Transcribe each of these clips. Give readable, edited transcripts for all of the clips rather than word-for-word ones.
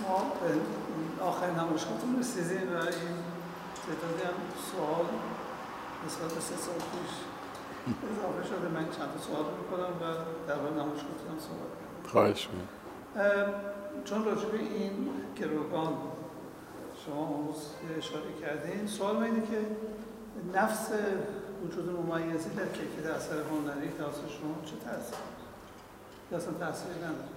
ما آخرین نمایشگاهتون رسیدیم و این تعدادی هم سوال نسبت به 3 سال پیش اضافه شده. من چند تا سوال میکنم و در مورد نمایشگاهتون هم صحبت کنم. خواهش می‌کنم. چون راجع به این گروگان شما امروز اشاره کردین، سوال من اینه که نفس وجود ممیزی در کیفیت اثر هنری توسط شما چه تاثیر یا اصلا تاثیری نداره؟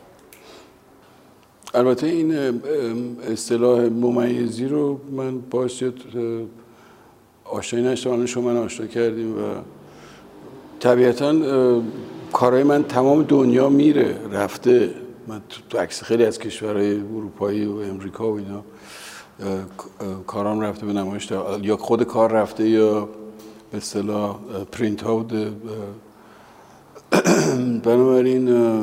البته این اصطلاح ممیزی رو من باعث آشنایی نشدم، شما من آشنا کردیم و طبیعتاً کارهای من تمام دنیا میره رفته. من تو عکس خیلی از کشورهای اروپایی و امریکا و اینا کارام رفته به نمایش، یا خود کار رفته یا به اصطلاح پرینت ها بوده. بنابراین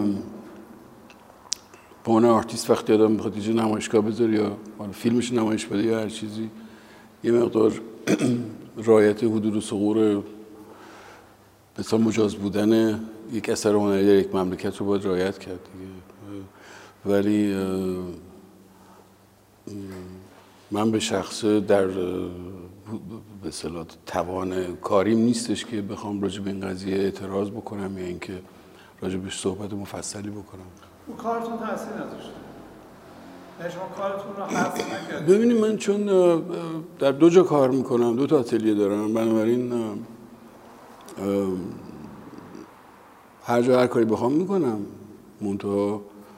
به عنوان آرتیست وقتی آدم میخواد یه نمایشگاه بذاره یا فیلمش نمایش بده یا هر چیزی، یه مقدار رعایت حدود و ثغور مثلا مجاز بودن یک اثر هنری در یک مملکت رو باید رعایت کرد دیگه. ولی من به شخص در به اصطلاح توان کاریم نیستش که بخوام راجع به این قضیه اعتراض بکنم یا اینکه راجع بهش صحبت مفصلی بکنم. اون کارتون تاثیر نذاشته؟ شما کارتون رو حذف نکردید؟ ببینید من چون در 2 جا کار میکنم، 2 تا اتلیه دارم، بنابراین هر جا هر کاری بخوام میکنم. منتها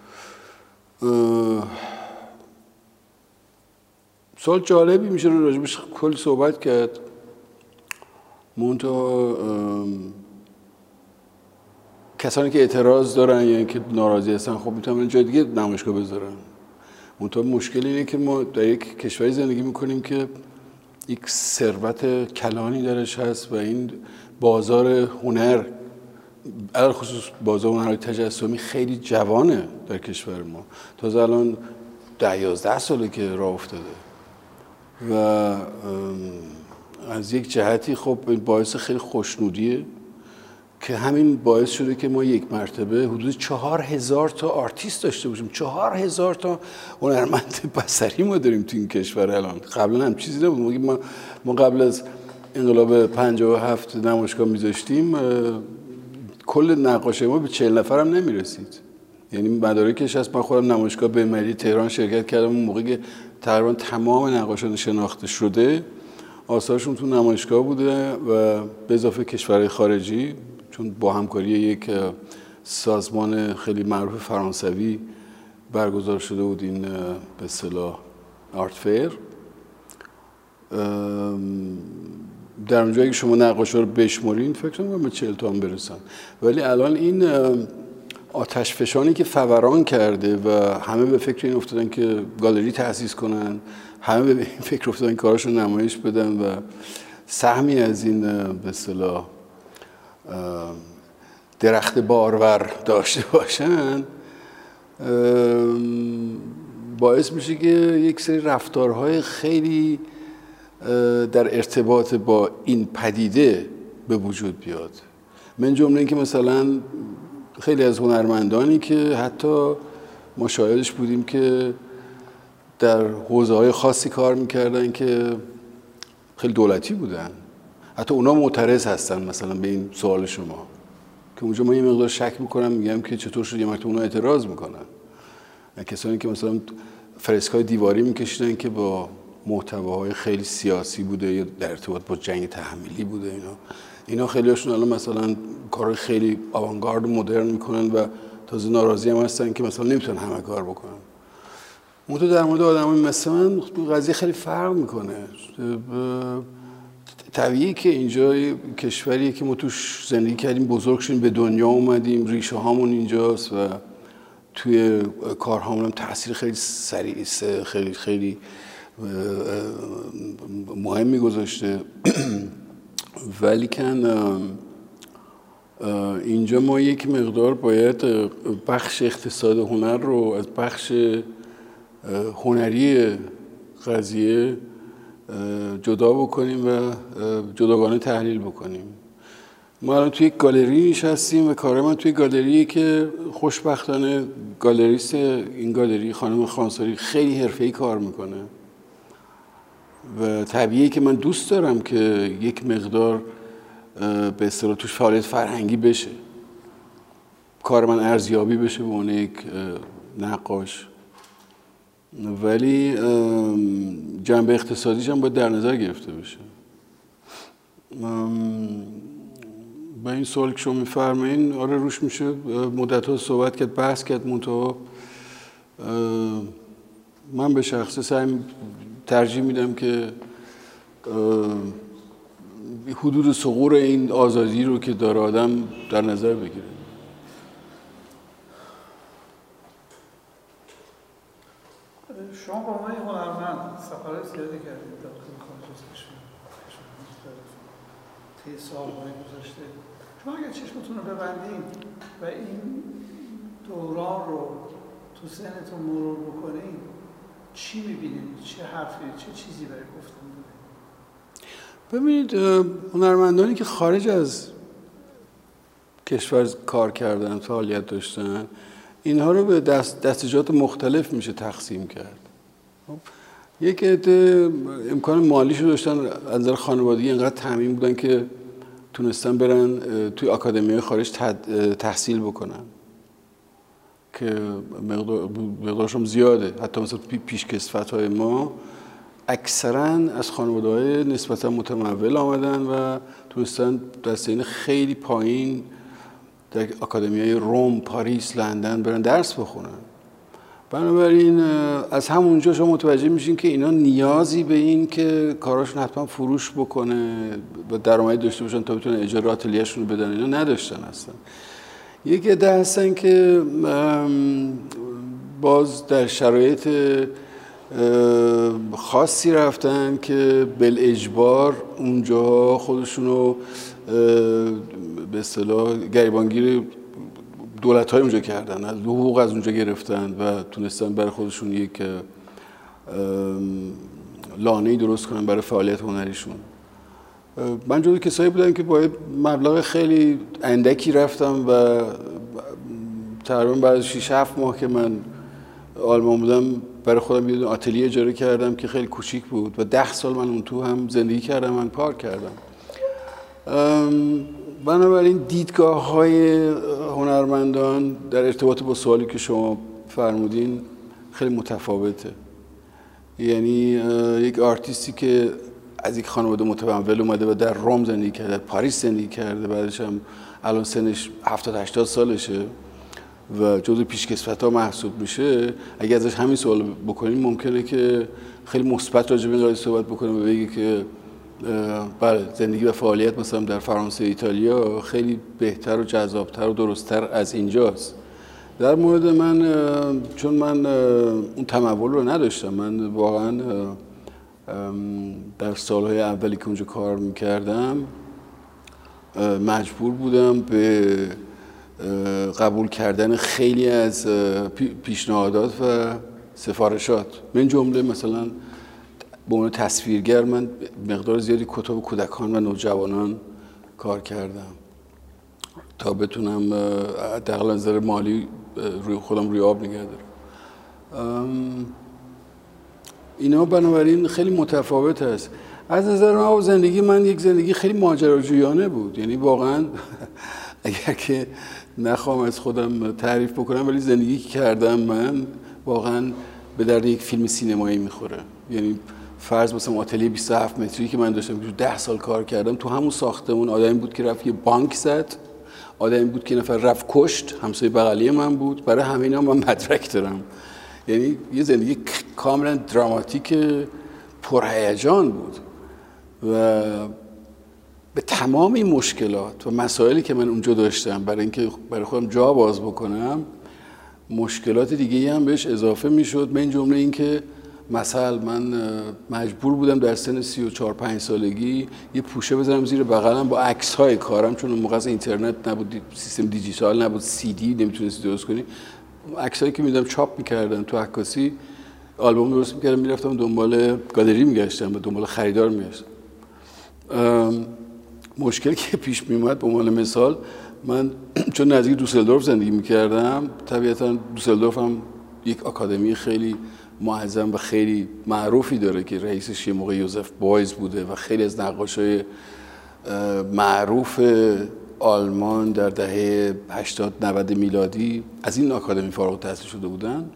سوال جالبی میشه رو راجبش کلی صحبت کرد. منتها کسانی که اعتراض دارن یا اینکه ناراضی هستن خب میتونن جای دیگه نمایشگاه بذارن. منتها مشکل اینه که ما در یک کشوری زندگی میکنیم که یک ثروت کلانی درش هست و این بازار هنر، علل خصوص بازار هنر تجسمی، خیلی جوانه در کشور ما. تازه الان 10-11 ساله که راه افتاده و از یک جهتی خب باعث خیلی خوشنودیه که همین باعث شده که ما یک مرتبه حدود 4000 تا آرتیست داشته باشیم. 4000 تا هنرمند بصری ما داریم تو این کشور الان. قبلا هم چیزی نبود. ما قبل از انقلاب 57 نمایشگاه میذاشتیم، کل نقاشه ما به 40 نفر هم نمیرسید. یعنی مدارکش هست. من خودم نمایشگاه بهمری تهران شرکت کردم، اون موقعی که تقریبا تمام نقاشان شناخته شده آثارشون تو نمایشگاه بوده و به اضافه کشورهای خارجی، چون با همکاری یک سازمان خیلی معروف فرانسوی برگزار شده بود این به اصطلاح آرت فیر. در اونجا اگه شما نقاشا رو بشمارین فکر کنم به 40 تا هم برسن. ولی الان این آتش فشانی که فوران کرده و همه به فکر این افتادن که گالری تأسیس کنن، همه به این فکر افتادن کاراشو نمایش بدن و سهمی از این به اصطلاح درخت بارور داشته باشن، باعث میشه که یک سری رفتارهای خیلی در ارتباط با این پدیده به وجود بیاد. من جمله این که مثلا خیلی از هنرمندانی که حتی ما شاهدش بودیم که در حوزه‌های خاصی کار میکردن که خیلی دولتی بودن، حتی اونا معترض هستن مثلا به این سوال شما، که اونجا ما یه مقدار شک میکنم، میگم که چطور شد یه مرتبه اونا اعتراض میکنن. کسانی که مثلا فرسکای دیواری میکشیدن که با محتواهای خیلی سیاسی بوده یا در ارتباط با جنگ تحمیلی بوده، اینا خیلی هاشون الان مثلا کار خیلی آوانگارد و مدرن میکنن و تازه ناراضی هم هستن که مثلا نمیتونن همه کار بکنن. منتها در مورد آدمای مثل من قضیه خیلی فرق میکنه. طبیعیه که اینجا کشوریه که ما توش زندگی کردیم، بزرگ شدیم، به دنیا اومدیم، ریشه هامون اینجاست و توی کارهامون هم تاثیر خیلی سریع خیلی مهمی گذاشته. ولی کن اینجا ما یک مقدار باید بخش اقتصاد هنر رو از بخش هنری قضیه جدا بکنیم و جداگانه تحلیل بکنیم. ما الان توی یک گالری نشستیم و کار من توی گالریه که خوشبختانه گالریست این گالری خانم خانساری خیلی حرفه‌ای کار میکنه و طبیعیه که من دوست دارم که یک مقدار به اصطلاح توش فعالیت فرهنگی بشه، کار من ارزیابی بشه به عنوان یک نقاش، ولی جنبه اقتصادیش هم باید در نظر گرفته بشه. با این سوال که شما می‌فرمایین آره روش میشه مدت‌ها صحبت کرد، بحث کرد، منتها من به شخصه ترجیح میدم که حدود ثغور این آزادی رو که داره آدم در نظر بگیره. شما با عنوان هنرمند سفرهای زیادی کردید داخل خارج از کشور مختلف طی سال‌های گذشته. شما اگر چشمتون رو ببندین و این دوران رو تو ذهنتون مرور بکنین چی می‌بینید؟ چه حرفی، چه چیزی برای گفتن داره؟ ببینید هنرمندانی که خارج از کشور کار کردن، فعالیت داشتن، اینها رو به دستجات مختلف میشه تقسیم کرد. یک عده امکان مالیشو داشتن، از نظر خانوادگی اینقدر تامین بودن که تونستن برن توی آکادمی‌های خارج تحصیل بکنن که مقدارشون زیاده. حتی مثلا پیشکسوت‌های ما اکثراً از خانواده‌های نسبتاً متمول آمدن و تونستن در سن خیلی پایین در آکادمی‌های روم، پاریس، لندن برن درس بخونن. بنابراین از همونجا شما متوجه میشین که اینا نیازی به این که کاراشون حتما فروش بکنه و درآمدی داشته باشن تا بتونن اجاره آتلیه‌شون رو بدن، اینا نداشتن اصلا. یک عده هستن که باز در شرایط خاصی رفتن که بالاجبار اونجا خودشونو به اصطلاح گریبانگیر دولت‌های اونجا کردن، حقوق از اونجا گرفتن و تونستن برای خودشون یک لانه‌ای درست کنن برای فعالیت هنریشون. من جزو کسایی بودم که با مبلغ خیلی اندکی رفتم و تقریبا بعد 6-7 ماه که من آلمان بودم برای خودم یه آتلیه اجاره کردم که خیلی کوچیک بود و 10 سال من اون تو هم زندگی کردم، من کار کردم. بنابراین دیدگاه‌های هنرمندان در ارتباط با سوالی که شما فرمودین خیلی متفاوته. یعنی یک آرتیستی که از یک خانواده متمول اومده و در روم زندگی کرده، در پاریس زندگی کرده، بعدش هم الان سنش 70-80 سالشه و جزو پیشکسوت‌ها محسوب میشه، اگه ازش همین سوال بکنیم ممکنه که خیلی مثبت راجع به این قضیه صحبت بکنه و بگه که بله زندگی و فعالیت مثلا در فرانسه، ایتالیا خیلی بهتر و جذابتر و درست‌تر از اینجاست. در مورد من چون من اون تمول رو نداشتم، من واقعا در سالهای اولی که اونجا کار میکردم مجبور بودم به قبول کردن خیلی از پیشنهادات و سفارشات. من جمله مثلا به عنوان تصویرگر من مقدار زیادی کتاب کودکان و نوجوانان کار کردم تا بتونم حداقل از نظر مالی روی خودم روی آب نگه دارم. اینا بنابراین خیلی متفاوت است. از نظر من زندگی من یک زندگی خیلی ماجراجویانه بود، یعنی واقعا اگر که نخوام از خودم تعریف بکنم ولی زندگی که کردم من واقعا به درد یک فیلم سینمایی میخوره. یعنی فرض مثلا آتلیه 27 متری که من داشتم که 10 سال کار کردم، تو همون ساختمون آدمی بود که رفت یه بانک زد، آدمی بود که نفر رفت کشت، همسایه بغلی من بود. برای همه اینا من مدرک دارم. یعنی یه زندگی کاملا دراماتیک پرهیجان بود و به تمام این مشکلات و مسائلی که من اونجا داشتم برای اینکه برای خودم جا باز بکنم مشکلات دیگه‌ای هم بهش اضافه میشد. من جمله این که مثلا من مجبور بودم در سن 34-5 سالگی یه پوشه بذارم زیر بغلم با عکس‌های کارم، چون اون موقع اینترنت نبود، سیستم دیجیتال نبود، سی دی نمیتونستی درست کنی. عکسایی که میدم چاپ میکردن تو عکاسی، آلبوم درست میکردم، میرفتم دنبال گالری میگشتم و دنبال خریدار میگشتم. مشکلی که پیش می اومد به عنوان مثال، من چون نزدیک دوسلدورف زندگی میکردم، طبیعتا دوسلدورف هم یک آکادمی خیلی معظم و خیلی معروفی داره که رئیسش یه موقع یوزف بویز بوده و خیلی از نقاشای معروف آلمان در دهه 80-90 میلادی از این آکادمی فارغ التحصیل شده بودن.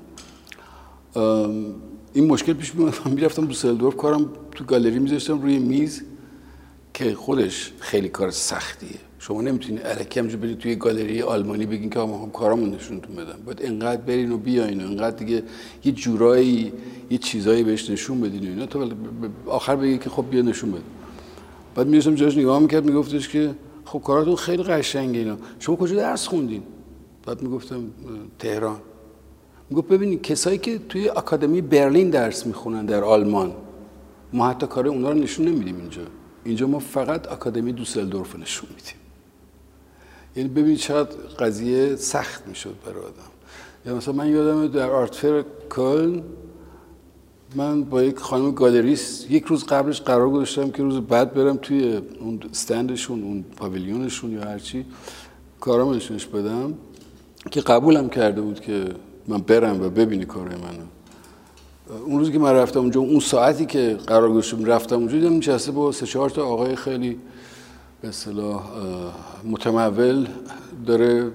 این مشکل پیش میومد، من میرفتم دوسلدورف کارم تو گالری میذاشتم روی میز که خودش خیلی کار سختیه. شما نمیتونید الکی همینجوری برید توی گالری آلمانی بگین که ما هم کارامون نشونتون بدم. باید انقدر برین و بیاین و انقدر دیگه یه جورایی یه چیزایی بهش نشون بدین و اینا تا آخر بگی که خب بیا نشون بده. بعد میرسم جاش نگاه میکرد، میگفتش که خب کاراتون خیلی قشنگه اینا، شما کجا درس خوندین؟ بعد میگفتم تهران. میگفت ببینید کسایی که توی آکادمی برلین درس میخونن در آلمان، ما حتی کار اونا رو نشون نمیدیم اینجا ما فقط آکادمی دوسلدورف نشون میدیم. یعنی ببینید چقدر قضیه سخت میشد برای آدم. یا مثلا من یادمه در آرتفر کلن من با یک خانم گالریست یک روز قبلش قرار گذاشتم که روز بعد برم توی اون استندشون، اون پاویلیونشون یا هرچی کارامو نشونش بدم، که قبولم کرده بود که من برم و ببینی کارای منو. اون روزی که من رفتم اونجا، اون ساعتی که قرار گذاشتم رفتم اونجا، دیدم نشسته با 3-4 تا آقای خیلی به اصطلاح متمول داره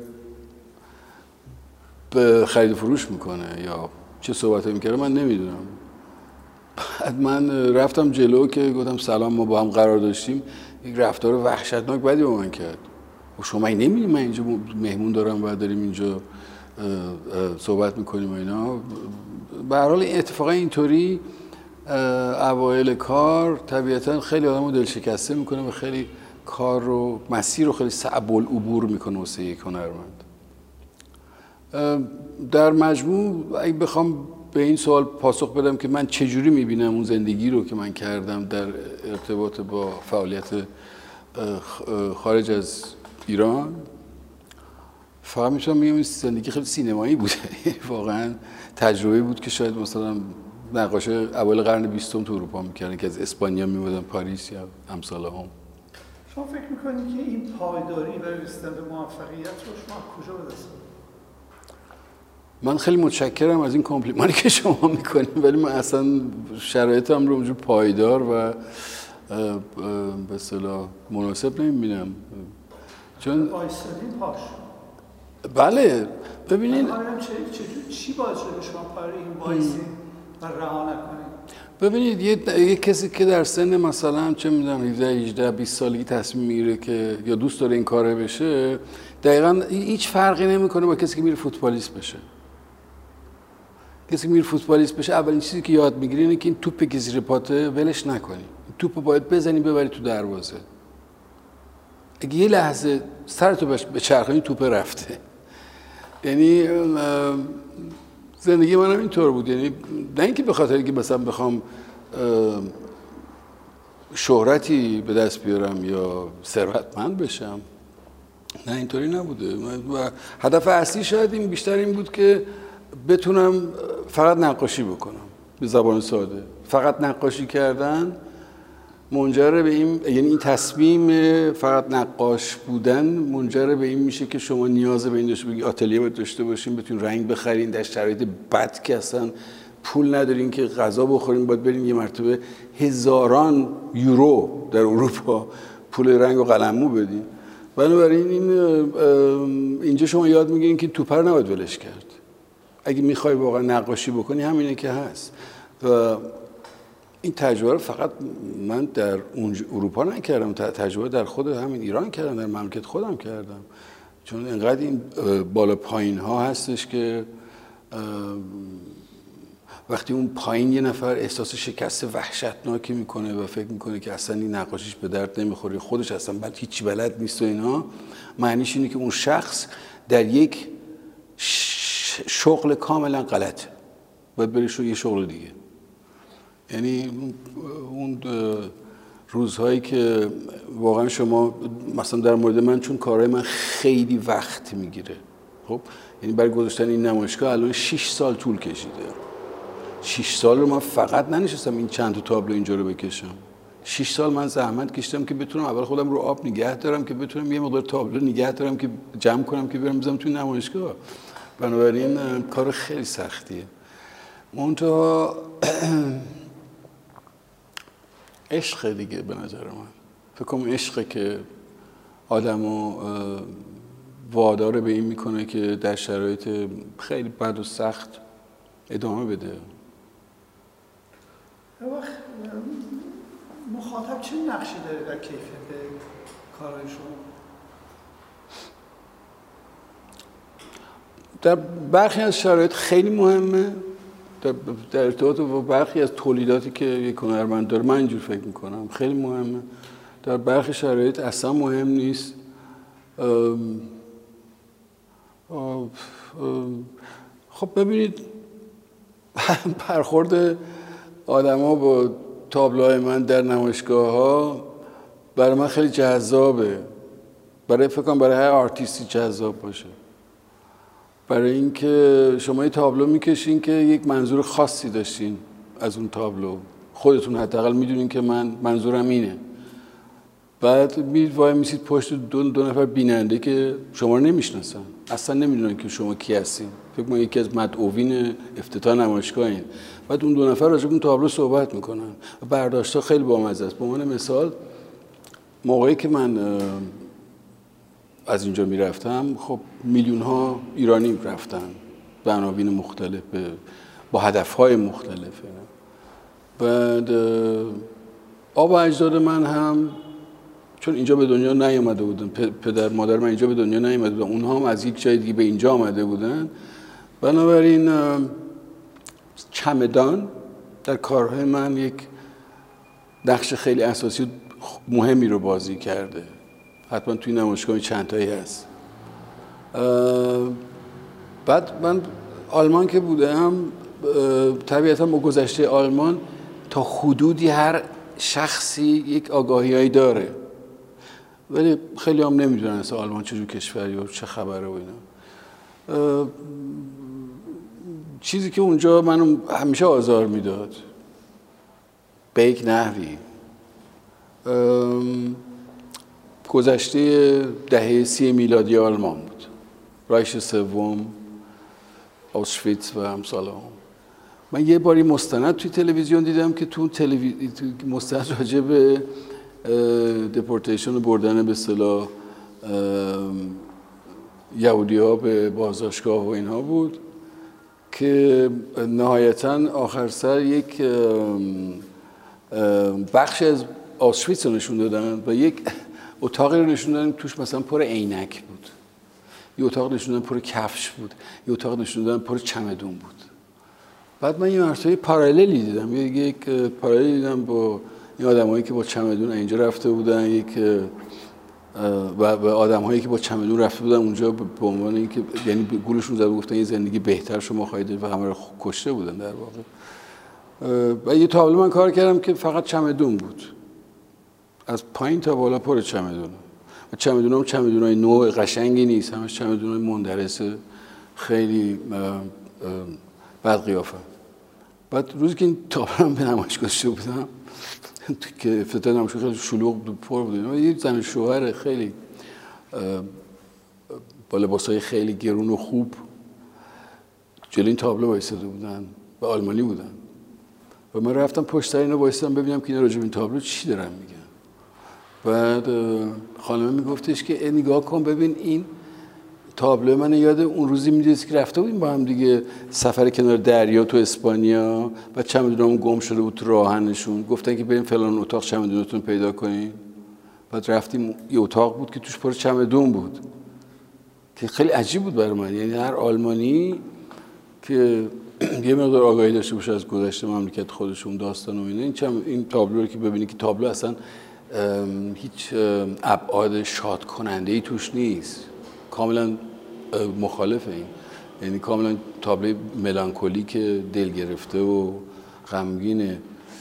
به خرید فروش میکنه یا چه صحبتی میکنه من نمیدونم. بعد من رفتم جلو که گفتم سلام، ما با هم قرار داشتیم. یک رفتار وحشتناک بدی با من کرد. و شما این نمیدونی من اینجا مهمون دارم و داریم اینجا صحبت میکنیم و اینا. به هر حال اتفاقا اینطوری اوایل کار طبیعتا خیلی آدمو دلشکسته میکنه و خیلی کار رو، مسیر رو خیلی صعب العبور میکنه واسه یک هنرمند. در مجموع اگه بخوام به این سوال پاسخ بدم که من چجوری میبینم اون زندگی رو که من کردم در ارتباط با فعالیت خارج از ایران، فقط میتونم بگم این زندگی خیلی سینمایی بوده. واقعا تجربه بود که شاید مثلا نقاش اول قرن 20 تو اروپا میکردن که از اسپانیا میومدن پاریس یا امثال هم. شما فکر میکنید که این پایداری برای رسیدن به موفقیت رو شما کجا به دست آوردید؟ من خیلی متشکرم از این کامپلیمانی که شما میکنید، ولی من اصلا شرایطم رو اونجور پایدار و به اصطلاح مناسب نمیبینم. چون وایسادین پاش. بله ببینید چی باعث شده شما پای این وایسین و رها نکنید؟ ببینید یه کسی که در سن مثلا چه میدونم 17-18-20 سالگی تصمیم میگیره که یا دوست داره این کاره بشه، دقیقاً هیچ فرقی نمیکنه با کسی که میره فوتبالیست بشه. کسی که میره فوتبالیست بشه اولین چیزی که یاد میگیری اینه که این توپ که زیر پاته ولش نکنی. توپو باید بزنی ببری تو دروازه. اگه یه لحظه سرتو به چرخونی توپ رفته. یعنی زندگی منم اینطور بود. یعنی نه اینکه به خاطر اینکه مثلا بخوام شهرتی به دست بیارم یا ثروتمند بشم، نه اینطوری نبوده. و هدف اصلی شاید این بیشتر این بود که بتونم فقط نقاشی بکنم. به زبان ساده فقط نقاشی کردن منجر به این، یعنی این تصمیم فقط نقاش بودن منجر به این میشه که شما نیاز به این داشته باشید آتلیه باید داشته باشین، بتونین رنگ بخرین در شرایط بد که اصلا پول ندارین که غذا بخورین، باید برین یه مرتبه هزاران یورو در اروپا پول رنگ و قلممو بدین. بنابراین اینجا شما یاد میگیرین که توپ رو نباید ولش کرد. اگه میخوای واقعا نقاشی بکنی همینه که هست. و این تجربه رو فقط من در اروپا نکردم، تجربه در خود همین ایران کردم، در مملکت خودم کردم. چون انقدر این بالا پایین ها هستش که وقتی اون پایین یه نفر احساس شکست وحشتناکی میکنه و فکر میکنه که اصلا این نقاشیش به درد نمیخوره، خودش اصلا هیچی بلد نیست و اینا، معنیش اینه که اون شخص در یک شغل کاملا غلطه، باید بره یه شغل دیگه. یعنی اون روزهایی که واقعا شما مثلا در مورد من، چون کارهای من خیلی وقت میگیره، خب یعنی برای گذاشتن این نمایشگاه الان 6 سال طول کشیده. 6 سال رو من فقط ننشستم این چند تا تابلو اینجا رو بکشم. 6 سال من زحمت کشیدم که بتونم اول خودم رو آب نگه دارم، که بتونم یه مقدار تابلو نگه دارم که جمع کنم که برم بزنم توی نمایشگاه. بنابراین کار خیلی سختیه. منتها عشق دیگه به نظر من. فکر کنم عشقه که آدمو وادار به این میکنه که در شرایط خیلی بد و سخت ادامه بده. وقت مخاطب چه نقشی داره در کیفیت کارهای شما؟ در برخی از شرایط خیلی مهمه، در ارتباط با برخی از تولیداتی که یک هنرمند داره من اینجور فکر میکنم خیلی مهمه. در برخی شرایط اصلا مهم نیست. خب ببینید برخورد آدما با تابلوهای من در نمایشگاه‌ها برای من خیلی جذابه. برای فکر کنم برای هر آرتیستی جذاب باشه. برای اینکه شما یه تابلو میکشین که یک منظور خاصی داشتین از اون تابلو، خودتون حداقل میدونین که من منظورم اینه. بعد وای میسید پشت دو نفر بیننده که شما رو نمیشناسن، اصلا نمیدونن که شما کی هستین. فکر کنم یکی از مدعوین افتتاح نمایشگاهین. بعد اون 2 نفر راجع به اون تابلو صحبت میکنن. برداشت‌ها خیلی بامزه است. به عنوان مثال موقعی که من از اینجا میرفتم، خب میلیون ها ایرانی رفتن به عناوین مختلف با هدفهای مختلف. بعد آب و اجداد من هم چون اینجا به دنیا نیامده بودن، پدر مادر من اینجا به دنیا نیامده بودن، اونها هم از یک جای دیگه به اینجا آمده بودن. بنابراین چمدان در کارهای من یک نقش خیلی اساسی مهمی رو بازی کرده. حتما توی نمایشگاه چند تایی هست. بعد من آلمان که بودم، طبیعتا با گذشته آلمان تا حدودی هر شخصی یک آگاهیایی داره، ولی خیلی هم نمیدونن اصلا آلمان چجور کشوری و چه خبره و اینا. چیزی که اونجا منو همیشه آزار میداد به یک نحوی گذشته دهه 30 میلادی آلمان بود. رایش سوم، آوشویتس و امثال هم. من یه باری مستند توی تلویزیون دیدم که تو مستند راجع به دپورتیشن بردن به اصطلاح یهودی‌ها به بازداشتگاه و اینها بود که نهایتاً آخر سر یک بخش از آوشویتس رو نشون دادن و یک اتاقی رو نشون دادن توش مثلا پر عینک بود، یه اتاق نشون دادن پر کفش بود، یه اتاق نشون دادن پر چمدون بود. بعد من یه مرتبه پاراللی دیدم، یک پاراللی دیدم با این آدمایی که با چمدون اینجا رفته بودن، و آدم‌هایی که با چمدون رفته بودن اونجا به عنوان اینکه یعنی گولشون زده گفتن یه زندگی بهتر شما خواهید و همه رو کشته بودن در واقع. و یه تابلو من کار کردم که فقط چمدون بود، از پایین تا بالا پر چمدون. و چمدونام چمدونای نوع قشنگی نیست، همش چمدونای مندرس خیلی بد قیافه. بعد روزی که این تابلو به نمایشگاه شده بودم که افتتاح نمایشگاه خیلی شلوغ بود، پر بود، و یه زن شوهر خیلی با لباسای خیلی گرون و خوب جلوی این تابلو وایساده بودن و آلمانی بودن. و من رفتم پشت سر اینا وایسادم ببینم که اینا راجع به این تابلو چی دارن میگن. بعد خانم میگفتش که نگاه کن ببین این تابلو من یاد اون روزی میاد که رفته بودیم با هم دیگه سفر کنار دریا تو اسپانیا و چمدونمون گم شده بود تو راهنشون، گفتن که بریم فلان اتاق چمدونتون پیدا کنین. بعد رفتیم یه اتاق بود که توش پر چمدون بود که خیلی عجیب بود برای من. یعنی هر آلمانی که یه مقدار آگاهی داشته باشه از گذشته مملکت خودشون، داستان و این تابلو رو که ببینی که تابلو اصلا هیچ ابعاد شاد کننده ای توش نیست، کاملا مخالف این، یعنی کاملا تابلو ملانکولیک دل گرفته و غمگینه.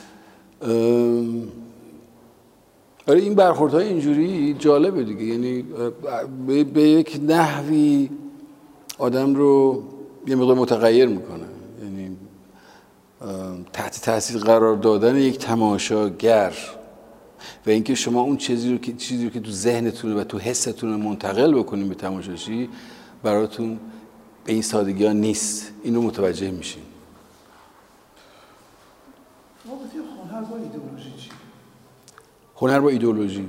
برای این برخوردهای اینجوری جالبه دیگه، یعنی به یک نحوی آدم رو یه مقدار متغیر میکنه. یعنی تحت تاثیر قرار دادن یک تماشاگر و اینکه شما اون چیزی رو که تو ذهنتونه و تو حستون منتقل بکنین به تماشاچی براتون به این سادگی ها نیست. اینو متوجه میشین. رابطه هنر با ایدئولوژی چیه؟ هنر با ایدئولوژی،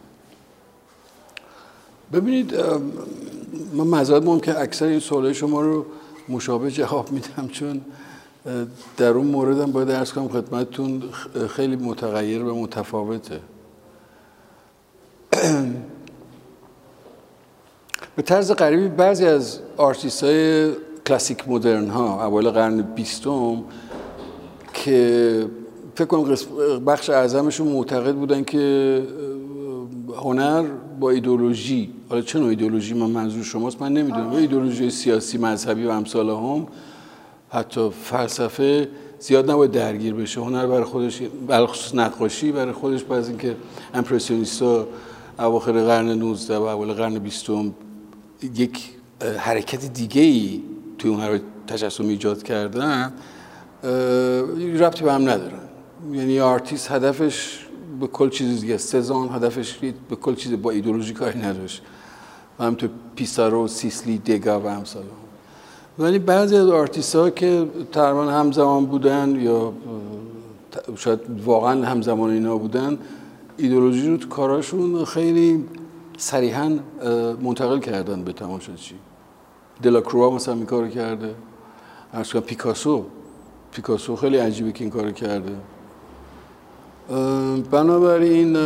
ببینید من معذرت میخوام که اکثر این سوالای شما رو مشابه جواب میدم، چون در اون موردم باید عرض کنم خدمتتون خیلی متغیر و متفاوته. به طرز غریبی بعضی از آرتیست‌های کلاسیک مدرن ها اوایل قرن 20 که فکر کنم بخش اعظمشون معتقد بودن که هنر با ایدئولوژی، حالا چه نوع ایدئولوژی من منظور شماست من نمیدونم، ایدئولوژی سیاسی مذهبی و امثال هم، حتی فلسفه زیاد نباید درگیر بشه. هنر برای خودش، بالخصوص نقاشی برای خودش، بعد اینکه امپرسیونیستا اواخر قرن 19 و اول قرن 20 یک حرکت دیگه‌ای توی هنر تجسمی ایجاد کردن، ربطی به هم ندارن. یعنی آرتیست هدفش به کل چیز دیگه، سزان هدفش به کل چیز با ایدئولوژی کاری نداشت، و همینطور پیسارو، سیسلی، دگا و امثال هم. ولی بعضی از آرتیست‌ها که تقریبا همزمان بودن یا شاید واقعا همزمان اینا بودن، ایدئولوژی رو تو کاراشون خیلی صریحاً منتقل کردن به تماشاچی. دلاکروا مثلا این کارو کرده، مثلا پیکاسو خیلی عجیبه که این کارو کرده. بنابراین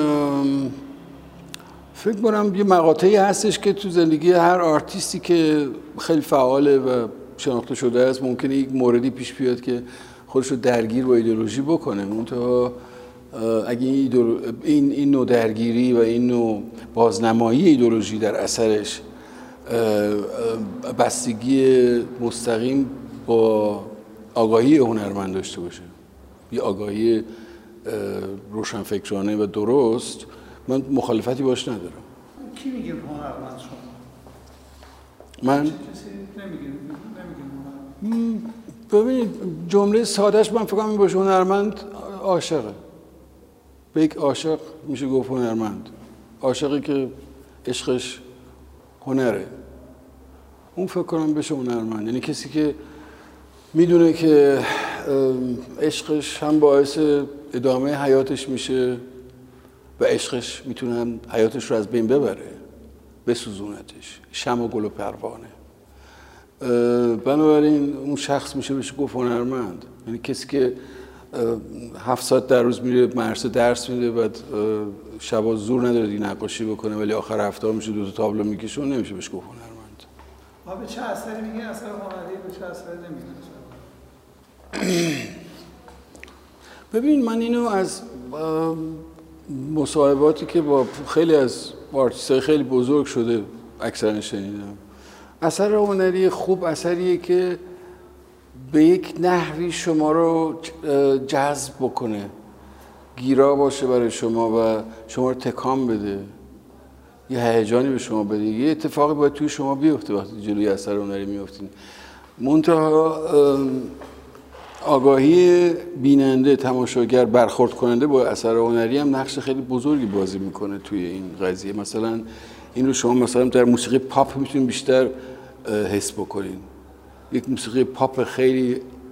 فکر کنم یه مقاطعی هستش که تو زندگی هر آرتیستی که خیلی فعاله و شناخته شده است ممکنه یک موردی پیش بیاد که خودش رو درگیر با ایدئولوژی بکنه. منتها اگه این نوع درگیری و این نوع بازنمایی ایدئولوژی در اثرش بستگی مستقیم با آگاهی هنرمند داشته باشه، یه آگاهی روشنفکرانه و درست، من مخالفتی باش ندارم. کی میگه هنرمند شما؟ من کسی نمیگه هنرمند. ببینید جمله سادهش من فکر کنم این باشه، هنرمند عاشقه. به یک عاشق میشه گفت هنرمند. عاشقی که عشقش هنره، اون فکر کنم بشه هنرمند. یعنی کسی که میدونه که عشقش هم باعث ادامه حیاتش میشه و عشقش میتونه حیاتش رو از بین ببره، بسوزونتش، شمع و گل و پروانه. بنابراین اون شخص میشه بهش گفت هنرمند. یعنی کسی که 7 ساعت در روز میره مدرسه درس میده، بعد شبا زور نداره دیگه نقاشی بکنه، ولی آخر هفته میشه 2 تا تابلو میکشه، اون نمیشه بهش گفت هنرمند. به چه اثری میگه اثر هنری، به چه اثری نمیگه؟ ببین من اینو از مصاحباتی که با خیلی از آرتیست‌های خیلی بزرگ شده اکثرا شنیدم. اثر هنری خوب اثریه که به یک نحوی شما رو جذب بکنه، گیرا باشه برای شما و شما رو تکان بده، یه هیجانی به شما بده، یه اتفاقی باید توی شما بیفته وقتی جلوی اثر هنری میافتین. منتها آگاهی بیننده، تماشاگر، برخورد کننده با اثر هنری هم نقش خیلی بزرگی بازی میکنه توی این قضیه. مثلا این رو شما مثلا در موسیقی پاپ میتونید بیشتر حس بکنین. یک موسیقی پاپ خیلی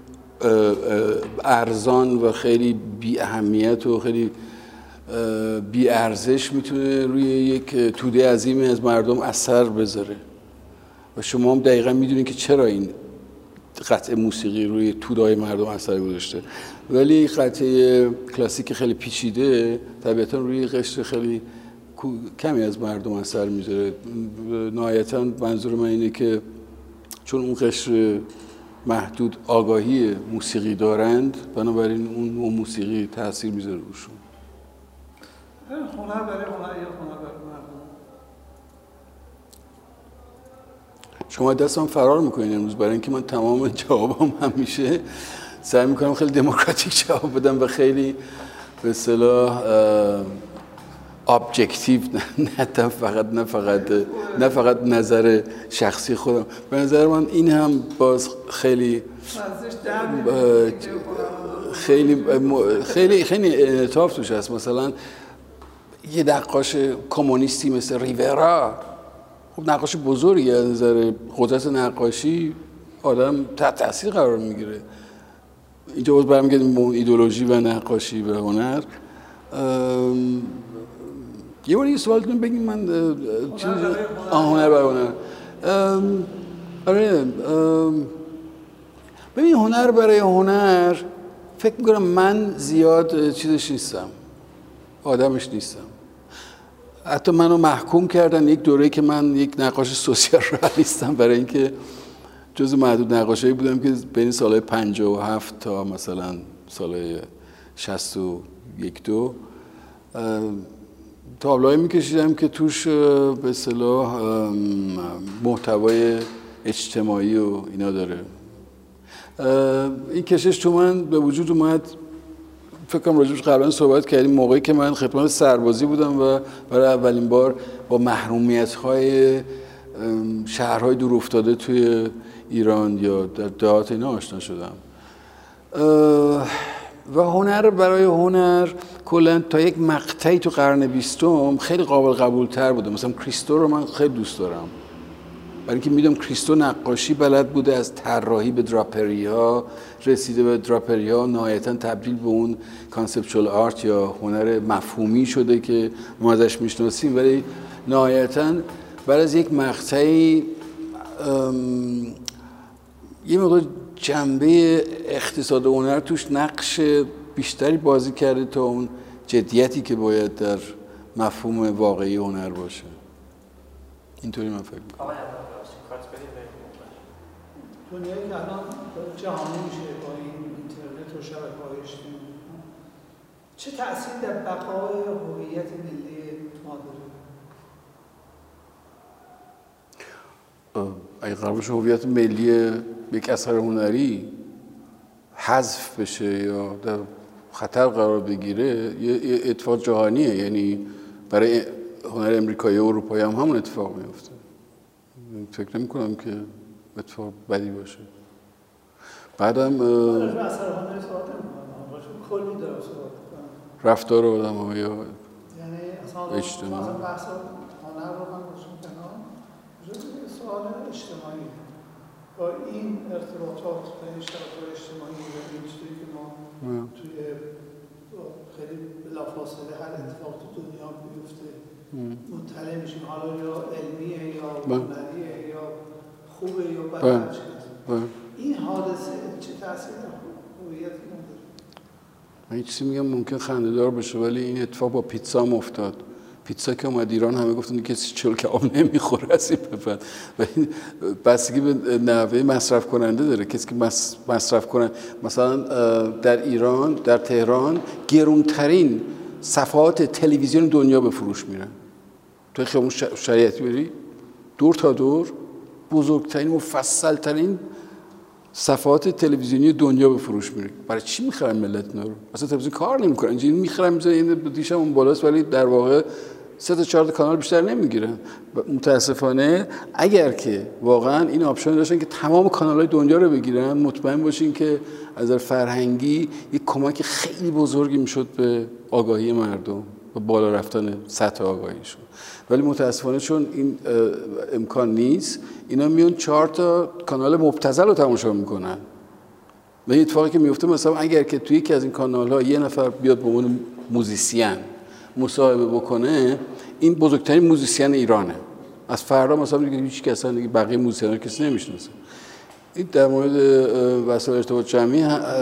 ارزان و خیلی بی اهمیت و خیلی بی ارزش میتونه روی یک توده عظیمی از مردم اثر بذاره و شما هم دقیقا میدونید که چرا این قطعه موسیقی روی توده‌های مردم اثر گذاشته. ولی قطعه کلاسیک خیلی پیچیده طبیعتاً روی قشر خیلی کمی از مردم اثر میذاره. نهایتاً منظور من اینه که چون اون قشر محدود آگاهی موسیقی دارند، بنابراین اون موسیقی تاثیر میذاره روشون. هنر برای هنر یا هنر برای مردم؟ شما دستم فرار میکنین امروز، برای اینکه من تمام جوابم همیشه سعی میکنم خیلی دموکراتیک جواب بدم و خیلی به اصطلاح ابجکتیو، نه فقط نظر شخصی خودم. به نظر من این هم باز خیلی خیلی انعطاف توش هست. مثلا یه نقاش کمونیستی مثل ریورا، خب نقاش بزرگی از نظر قدرت نقاشی آدم تحت تاثیر قرار میگیره. اینجا باز برمیگردیم ایدئولوژی و نقاشی و هنر. یه بار یه سوالتون بگیم من هنر برای هنر. آره ببین هنر برای هنر فکر میکنم من زیاد چیزش نیستم، آدمش نیستم. حتی منو محکوم کردن یک دوره که من یک نقاش سوسیال رئالیستم، برای اینکه جزو معدود نقاشایی بودم که بین سالهای 57 تا مثلا سالهای 61-2 تابلوهایی میکشیدم که توش به اصطلاح محتوای اجتماعی و اینا داره. این کشش تو من به وجود اومد، فکر کنم راجبش قبلا صحبت کردیم، موقعی که من خدمت سربازی بودم و برای اولین بار با محرومیت‌های شهرهای دور افتاده توی ایران یا در دهات اینا آشنا شدم. و هنر برای هنر کلا تا یک مقطعی تو قرن 20 خیلی قابل قبول تر بوده. مثلا کریستو رو من خیلی دوست دارم، برای اینکه میدونم کریستو نقاشی بلد بوده، از طراحی به دراپری ها رسیده، به دراپری ها نهایتا تبدیل به اون کانسپچوال آرت یا هنر مفهومی شده که ما ازش میشناسیم، ولی نهایتا بعد از یک مقطعی یه مقدار جنبه اقتصاد هنر توش نقش بیشتری بازی کرده تا اون جدیتی که باید در مفهوم واقعی هنر باشه. اینطوری من فکر می‌کنم. دنیایی که الان جهانی میشه با این اینترنت و شبکه‌های اجتماعی، چه تأثیری در بقای هویت ملی ما داره؟ اگه قرار باشه هویت ملی یک اثر هنری حذف بشه یا در خطر قرار بگیره، یه اتفاق جهانیه. یعنی برای هنر امریکایی و اروپایی هم همون اتفاق میفته. فکر نمی کنم که اتفاق بدی باشه. بعدم اثر هنری صحبت نمی‌کنم، کلی داره صحبت می‌کنم، رفتار آدم‌ها یا یعنی اصلا اجتماع. مثلا بحث هنر رو من گذاشتم کنار، جزء سوال اجتماعی با این ارتباطات و این شبکه‌های اجتماعی و این چیزی که ما توی خیلی بلافاصله هر اتفاق تو دنیا بیفته مطلع میشیم، حالا یا علمیه یا هنریه یا خوبه یا بده. این حادثه چه تأثیری در هویت ما داره؟ من چیزی میگم ممکن خنده‌دار بشه، ولی این اتفاق با پیتزا هم افتاد. پیتزا که اومد ایران همه گفتن کسی چلو کباب نمیخوره از این بفرد، و این بستگی به نحوه مصرف کننده داره. کسی که مصرف کنه، مثلا در ایران، در تهران گرونترین صفحات تلویزیون دنیا به فروش میرن. توی خیابون شریعتی بری دور تا دور بزرگترین مفصلترین صفحات تلویزیونی دنیا به فروش میره. برای چی میخرن ملت اینا رو؟ اصلا تلویزیون کار نمیکنن، اینجوری میخرن میذارن این دیشم اون بالاست، ولی در واقع 3 تا 4 تا کانال بیشتر نمیگیرن. متاسفانه اگر که واقعا این آپشن داشتن که تمام کانال‌های دنیا رو بگیرن، مطمئن باشین که از نظر فرهنگی یک کمک خیلی بزرگی میشد به آگاهی مردم و بالا رفتن سطح آگاهیشون. ولی متاسفانه چون این امکان نیست، اینا میون 4 تا کانال مبتذل رو تماشا میکنن. و این اتفاقی که میفته، مثلا اگر که توی یکی از این کانال‌ها یه نفر بیاد به عنوان موزیسین مصاحبه بکنه، این بزرگترین موزیسین ایرانه، از فردا مثلا دیگه هیچ کس دیگه بقیه موزیسینا کسی نمیشناسه. این در مورد وسایل ارتباط جمعی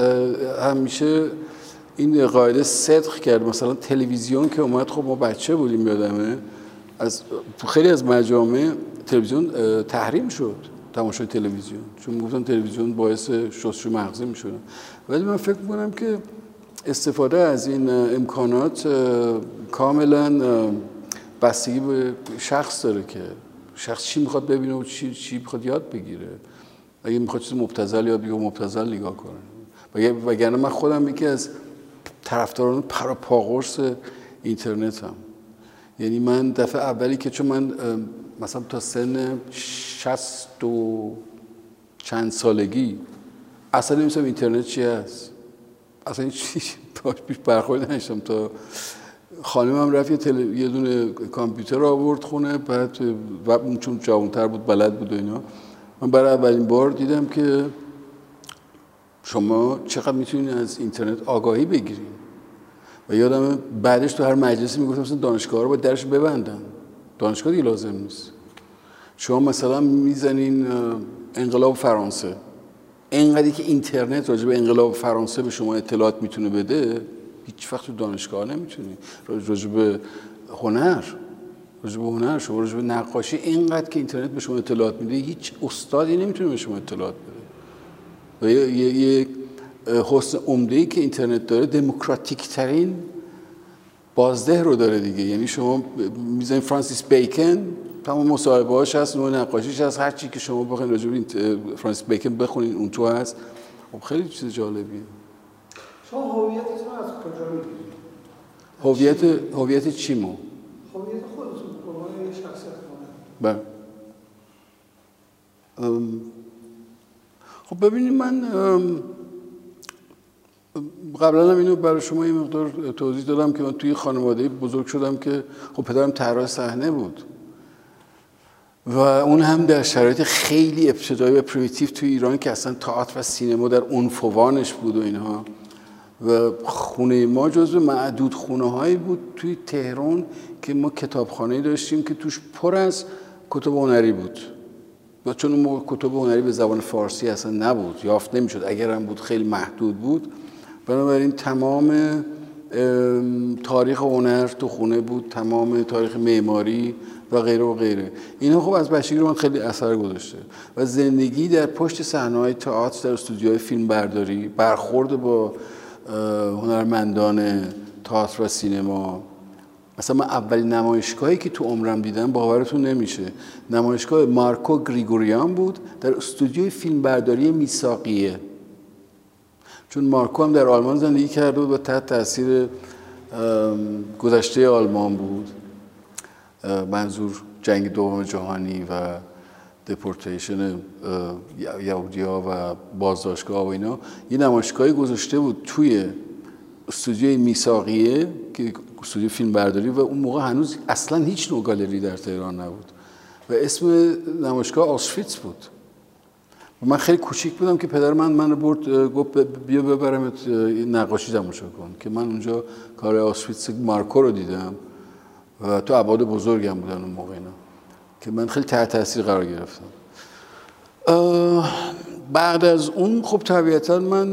همیشه این قاعده صدق کرد. مثلا تلویزیون که اومد، خب ما بچه بودیم یادمه، از تو خیلی از مجامع تلویزیون تحریم شد، تماشای تلویزیون، چون گفتن تلویزیون باعث شستشوی مغزی میشه. ولی من فکر می‌کنم که استفاده از این امکانات کاملا بستگی به شخص داره که شخص چی میخواد ببینه و چی میخواد یاد بگیره. اگه میخواد چیز مبتذل یاد بگیره مبتذل نگاه کنه. وگرنه من خودم یکی از طرفداران پاقرص اینترنت هم. یعنی من دفعه اولی که، چون من مثلا تا سن 60 و چند سالگی اصلا نمی‌دونستم اینترنت چی هست، اصلا هیچ باش برخورد نداشتم تا خانمم رفت یه دونه کامپیوتر آورد خونه، بعد و چون جوان‌تر بود بلد بود و اینا، من برای اولین بار دیدم که شما چقدر میتونید از اینترنت آگاهی بگیرید. و یادم بعدش تو هر مجلسی میگفتم مثلا دانشگاه‌ها رو باید درش ببندن، دانشگاه دیگه لازم نیست. شما مثلا میزنین انقلاب فرانسه، اینقدری که اینترنت راجع به انقلاب فرانسه به شما اطلاعات میتونه بده، هیچ وقت تو دانشگاه نمیتونی. راجع به هنر، شما راجع به نقاشی، اینقدر که اینترنت به شما اطلاعات میده، هیچ استادی نمیتونه به شما اطلاعات بده. و یه حسن عمده‌ای که اینترنت داره، دموکراتیک ترین بازده رو داره دیگه. یعنی شما میزنید فرانسیس بیکن، تمام مصاحبه‌هاش هست، نوع نقاشیش هست، هر چی که شما بخواید راجع به فرانسیس بیکن بخونید اون تو هست. خب خیلی چیز جالبیه. شما هویتتون از کجا می‌گیرید؟ هویت چیمو؟ هویت خودتون به عنوان شخصیت بله. خب ببینید، من قبلا هم اینو برای شما یه مقدار توضیح دادم که من توی خانواده بزرگ شدم که خب پدرم طراح صحنه بود و اون هم در شرایط خیلی ابتدایی و پریمیتیو توی ایران که اصلا تئاتر و سینما در عنفوانش بود و اینها. و خونه ما جزو معدود خونه‌هایی بود توی تهران که ما کتابخانه‌ای داشتیم که توش پر از کتب هنری بود. و چون اون موقع کتب هنری به زبان فارسی اصلا نبود، یافت نمی‌شد، اگر هم بود خیلی محدود بود. بنابراین تمام تاریخ هنر تو خونه بود، تمام تاریخ معماری و غیره و غیره. اینا خب از بچگی رو من خیلی اثر گذاشته. و زندگی در پشت صحنه‌های تئاتر، در استودیوهای فیلم برداری، برخورد با هنرمندان تئاتر و سینما. مثلا من اولین نمایشگاهی که تو عمرم دیدم، باورتون نمیشه، نمایشگاه مارکو گریگوریان بود در استودیوی فیلم برداری میثاقیه. چون مارکو هم در آلمان زندگی کرده بود و تحت تاثیر گذشته آلمان بود، منظور جنگ دوم جهانی و دپورتیشن یهودی‌ها و بازداشتگاه و اینا. یه نمایشگاهی گذاشته بود توی استودیوی میثاقیه که استودیو فیلم برداری، و اون موقع هنوز اصلا هیچ نوع گالری در تهران نبود و اسم نمایشگاه آشویتز بود. و من خیلی کوچیک بودم که پدر من برد، گفت بیا ببرمت نقاشی تماشا کن، که من اونجا کار آشویتز مارکو رو دیدم و تو ابعاد بزرگم بودن اون موقع اینا، که من خیلی تحت تاثیر قرار گرفتم. بعد از اون خب طبیعتا من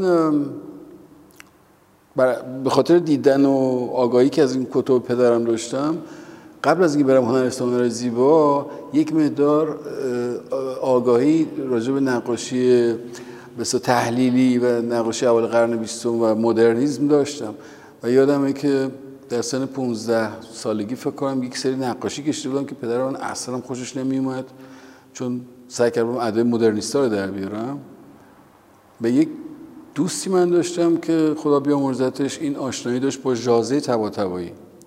به خاطر دیدن و آگاهی که از این کتب پدرم داشتم، قبل از اینکه برم هنرستان هنر زیبا یک مقدار آگاهی راجع به نقاشی بسیار تحلیلی و نقاشی اول قرن 20 و مدرنیسم داشتم. و یادمه که در سن 15 سالگی فکر کنم یک سری نقاشی کشیده بودم که پدرم من اصلا خوشش نمیومد، چون سعی کردم ادای مدرنیستا رو در بیارم. به یک دوستی من داشتم که خدا بیامرزتش، این آشنایی داشت با ژازه طباطبایی.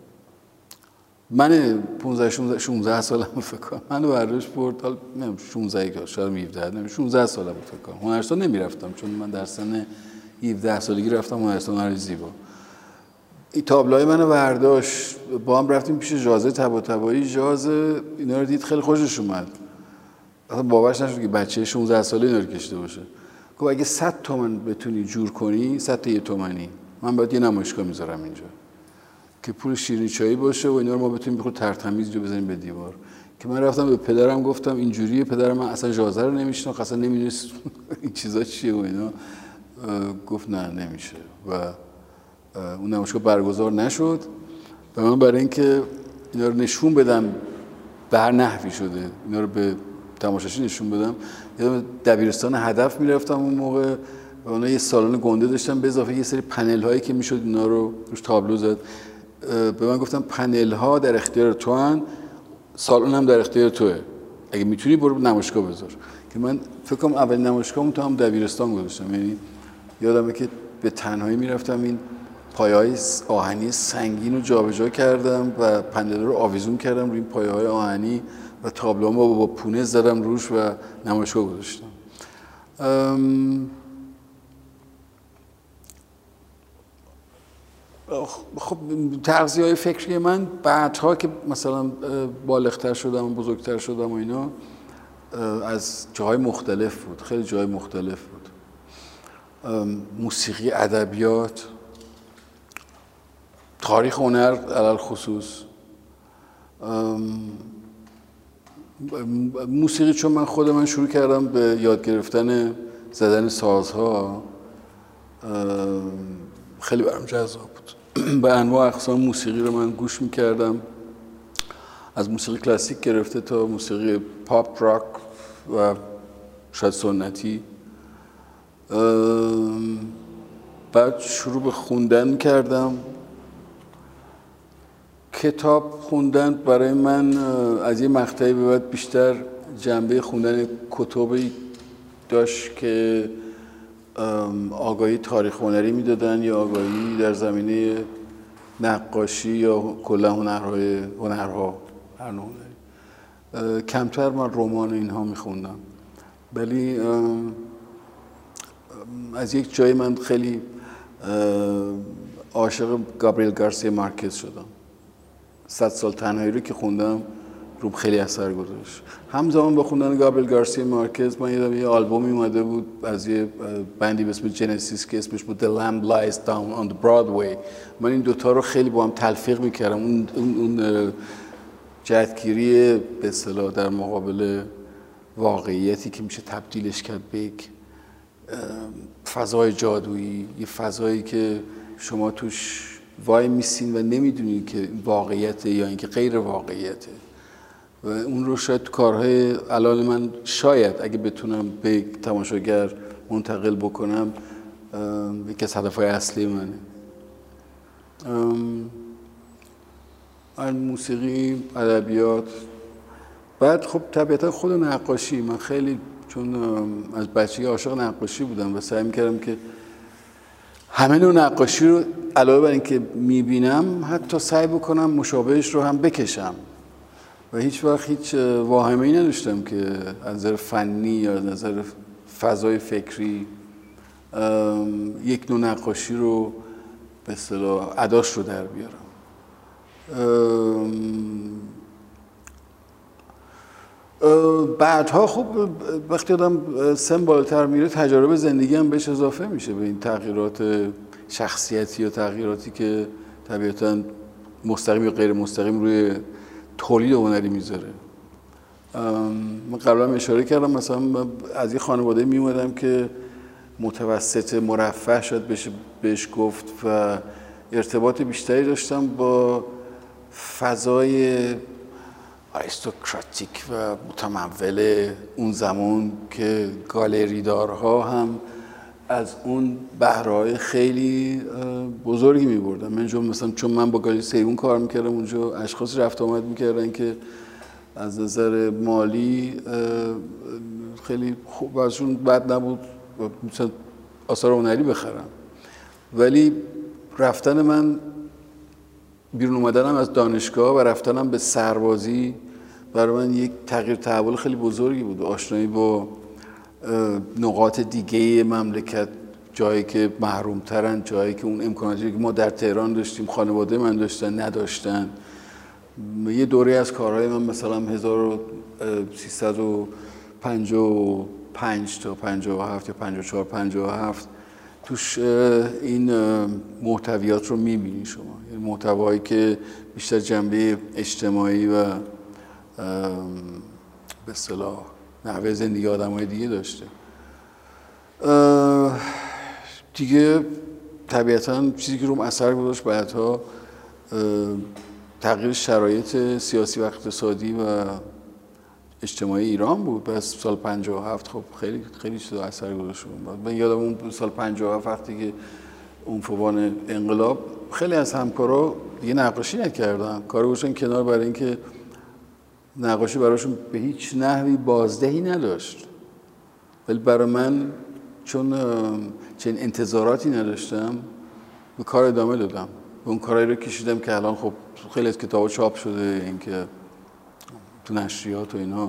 من 16 سالم فکر کنم منو برداشت برد، حالا نمیدونم 16 شاید 17 نمیدونم 16 سالم فکر کنم. هنرستان نمیرفتم چون من در سن 17 سالگی رفتم هنرستان هنر زیبا. این تابلوهای منو برداشت، با هم رفتیم پیش ژازه طباطبایی. ژازه اینا رو دید، خیلی خوشش اومد. اصلا باورش نشد که بچه 16 ساله اینا رو کشیده باشه. گفت اگه 100 تومن بتونی جور کنی، 100 تا 1 تومنی، من باید یه نمایشگاه میذارم اینجا که پول شیرینی چایی باشه و اینا رو ما بتونیم بخور ترتمیز جو بزنیم به دیوار. که من رفتم به پدرم گفتم اینجوریه. پدرم من اصلا ژازه رو نمیشناخت، اصلا نمیدونست این چیزا چیه و اینا. گفت نه نمیشه و اون نمایشگاه برگزار نشد. و من برای اینکه اینا رو نشون بدم به هر نحوی شده، اینا رو به تماشاچی نشون بدم، یادم دبیرستان هدف میرفتم اون موقع و اونا یه سالن گنده داشتن، به اضافه یه سری پنل هایی که میشد اینا رو روش تابلو زد. به من گفتم پنل ها در اختیار تو هن، سالن هم در اختیار توه، اگه میتونی برو نمایشگاه بذار. که من فکر کنم اولین نمایشگاهم تو هم دبیرستان گذاشتم. یعنی یادمه که به تنهایی میرفتم این پایه‌های آهنی سنگین رو جابجا کردم و پنل رو آویزون کردم روی این پایه‌های آهنی و تابلوام با پونه زدم روش و نمایشگاه گذاشتم. خب تغذیه‌های فکری من بعدها که مثلا بالغتر شدم و بزرگتر شدم و اینا از جاهای مختلف بود، خیلی جاهای مختلف بود. موسیقی، ادبیات، تاریخ هنر علل خصوص. موسیقی چون من خود شروع کردم به یاد گرفتن زدن سازها، خیلی برام جذاب بود. به انواع اقسام موسیقی رو من گوش میکردم، از موسیقی کلاسیک گرفته تا موسیقی پاپ، راک و شاید سنتی. بعد شروع به خوندن کردم. کتاب خوندن برای من از یه مقطعی به بعد بیشتر جنبه خوندن کتبی داشت که آگاهی تاریخ هنری میدادن یا آگاهی در زمینه نقاشی یا کلا هنرها هر نوع هنری. کمتر من رمان اینها میخوندم، ولی از یک جایی من خیلی عاشق گابریل گارسیا مارکز شدم. 100 سال تنهایی رو که خوندم روم خیلی اثر گذاشت. همزمان با خوندن گابریل گارسیا مارکز من یادم یه آلبومی اومده بود از یه بندی به اسم جنسیس که اسمش بود The Lamb Lies Down on the Broadway. من این دوتا رو خیلی با هم تلفیق میکردم. اون جهتگیری به اصطلاح در مقابل واقعیتی که میشه تبدیلش کرد به یک فضای جادویی، یه فضایی که شما توش وای میسین و نمیدونید که واقعیته یا اینکه غیر واقعیته. و اون رو شاید تو کارهای الان من شاید اگه بتونم به تماشاگر منتقل بکنم یکی از هدفهای اصلی منه. موسیقی، ادبیات، بعد خب طبیعتا خود نقاشی. من خیلی چون از بچگی عاشق نقاشی بودم و سعی میکردم که همه نوع نقاشی رو علاوه بر اینکه میبینم حتی سعی بکنم مشابهش رو هم بکشم و هیچ وقت هیچ واهمه‌ای نداشتم که از نظر فنی یا از نظر فضای فکری یک نوع نقاشی رو به اصطلاح اداش رو در بیارم. بعدها خب وقتی آدم سن بالاتر میره تجارب زندگی هم بهش اضافه میشه به این تغییرات شخصیتی و تغییراتی که طبیعتاً مستقیم یا غیر مستقیم روی تولید هنری میذاره. من قبلا اشاره کردم مثلا از یه خانواده میومدم که متوسط مرفه شاید بهش گفت و ارتباط بیشتری داشتم با فضای آریستوکراتیک و متمول اون زمان که گالریدارها هم از اون بهره‌های خیلی بزرگی می‌بردن. من مثلا چون من با گالری سیبون کار می‌کردم اونجا اشخاص رفت آمد می‌کردن که از نظر مالی خیلی خوب ازشون بد نبود مثلا آثار هنری بخرم، ولی رفتن من بیرون اومدنم از دانشگاه و رفتنم به سربازی برای من یک تغییر تحول خیلی بزرگی بود. آشنایی با نقاط دیگه مملکت، جایی که محروم‌ترن، جایی که اون امکاناتی که ما در تهران داشتیم خانواده من داشتن نداشتن. یه دوره از کارهای من مثلا 1355 تا 57 یا 54 57 توش این محتویات رو می‌بینی شما، یعنی محتوایی که بیشتر جنبه اجتماعی و به اصطلاح نحوه زندگی آدم‌های دیگه داشته. دیگه طبیعتاً چیزی که روم اثر گذاشت بعدها تغییر شرایط سیاسی و اقتصادی و اجتماعی ایران بود. بس سال 57 خب خیلی چیزا اثر گذاشت. من یادم اون سال 57 وقتی که عنفوان انقلاب خیلی از همکارا دیگه نقاشی نکردن، کارو گذاشتن کنار برای اینکه نقاشی براشون به هیچ نحوی بازدهی نداشت. ولی برای من چون چنین انتظاراتی نداشتم به کار ادامه دادم. به اون کارهایی رو کشیدم که الان خب خیلی از کتابا چاپ شده، اینکه تو نشریات و اینا.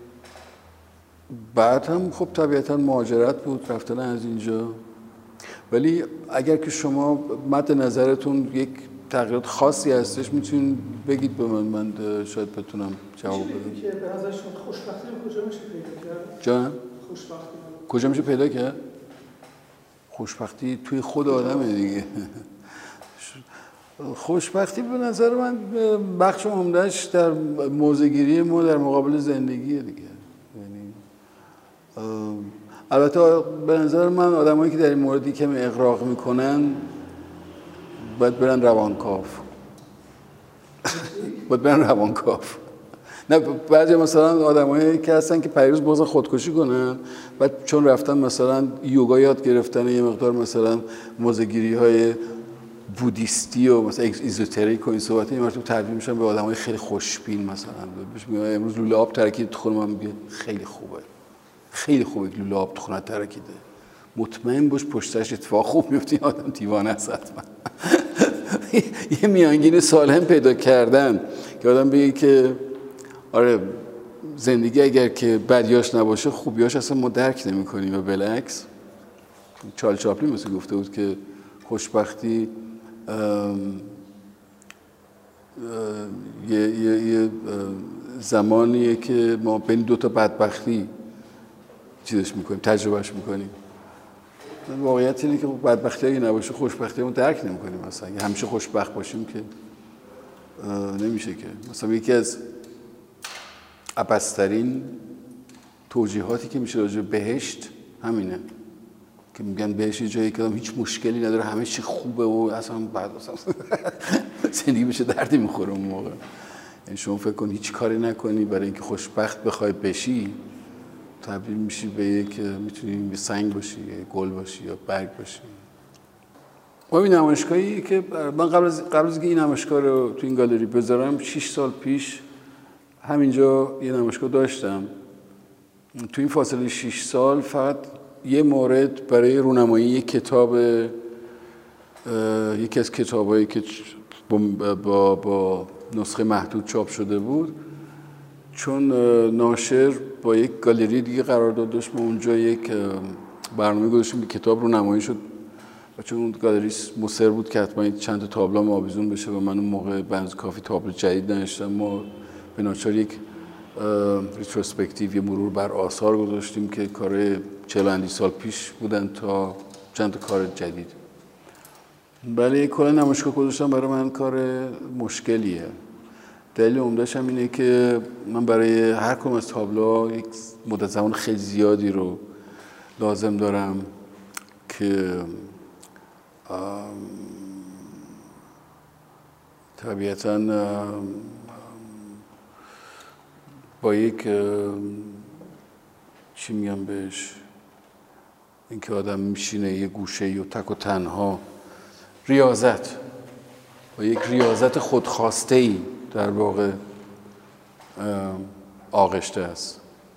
بعد هم خب طبیعتاً مهاجرت بود، رفتن از اینجا. ولی اگر که شما مد نظرتون یک تغییرات خاصی هستش میتونید بگید به من شاید بتونم جواب بدم. که به نظر شما خوشبختی رو کجا میشه پیدا کرد؟ جان؟ خوشبختی کجا میشه پیدا کرد؟ خوشبختی توی خود آدمه دیگه. خوشبختی به نظر من بخش عمده‌اش در موضع‌گیری ما در مقابل زندگیه دیگه. یعنی البته به نظر من آدمایی که در این موردی کمی اغراق میکنن باید برن روانکاو. نه بعضی مثلا آدمایی که هستن که پیروز بازن خودکشی کنن، بعد چون رفتن مثلا یوگا یاد گرفتن، یه مقدار مثلا موضع‌گیری‌های بودیستی و مثلا ایزوتریک و این صحبت، این مرتبه تبدیل میشن به آدمای خیلی خوشبین. مثلا بهش میگم امروز لوله آب ترکید تو خونه، من میگم خیلی خوبه که لوله آب تو خونه ترکیده، مطمئن باش پشتش اتفاق خوب میفته. آدم دیوانه است حتما. یه میانگین سالم پیدا کردن که آدم بگه که آره زندگی اگر که بدیاش نباشه خوبیاش اصلا ما درک نمی‌کنیم و بالعکس. چارلی چاپلین مثلا گفته بود که خوشبختی یه زمانیه که ما بین دو تا بدبختی چیزش میکنیم، تجربهش میکنیم. واقعیت اینه که بدبختی اگه نباشه خوشبختی رو درک نمیکنیم. مثلا اگه همیشه خوشبخت باشیم که نمیشه که. مثلا یکی از عبث‌ترین توجیهاتی که میشه راجع به بهشت همینه که میگن بهشت یه جایی که هیچ مشکلی نداره، همه چی خوبه و اصلا بعد زندگی بشه دردی میخوره اون موقع. یعنی شما فکر کن هیچ کاری نکنی برای اینکه خوشبخت بخوای بشی، تبدیل میشی به یک میتونی به سنگ باشی، گل باشی یا برگ باشی. ما این نمایشگاهی که من قبل از اینکه این نمایشگاه رو تو این گالری بذارم 6 سال پیش همینجا یه نمایشگاه داشتم. تو این فاصله 6 سال فقط یه مورد برای رونمایی یک کتاب، یکی از کتابایی که با نسخه محدود چاپ شده بود، چون ناشر با یک گالری دیگه قرارداد داشت، ما اونجا یک برنامه گذاشتیم که کتاب رو نمایی شد و چون اون گالری مصر بود که حتما چند تا تابلو آویزون بشه و من اون موقع بنز کافی تابلو جدید نداشتم، ما به ناچار یک ریتروسپکتیو، یه مرور بر آثار گذاشتیم که کار 40 سال پیش بودن تا چند تا کار جدید. ولی کلا نمایشگاه گذاشتم برای من کار مشکلیه. دلیل عمده‌اش هم اینه که من برای هر کدوم از تابلوها یک مدت زمان خیلی زیادی رو لازم دارم که طبیعتاً با یک چی میگم بهش، اینکه آدم میشینه یه گوشه و تک و تنها ریاضت، با یک ریاضت خودخواسته‌ای در واقع آغشته است.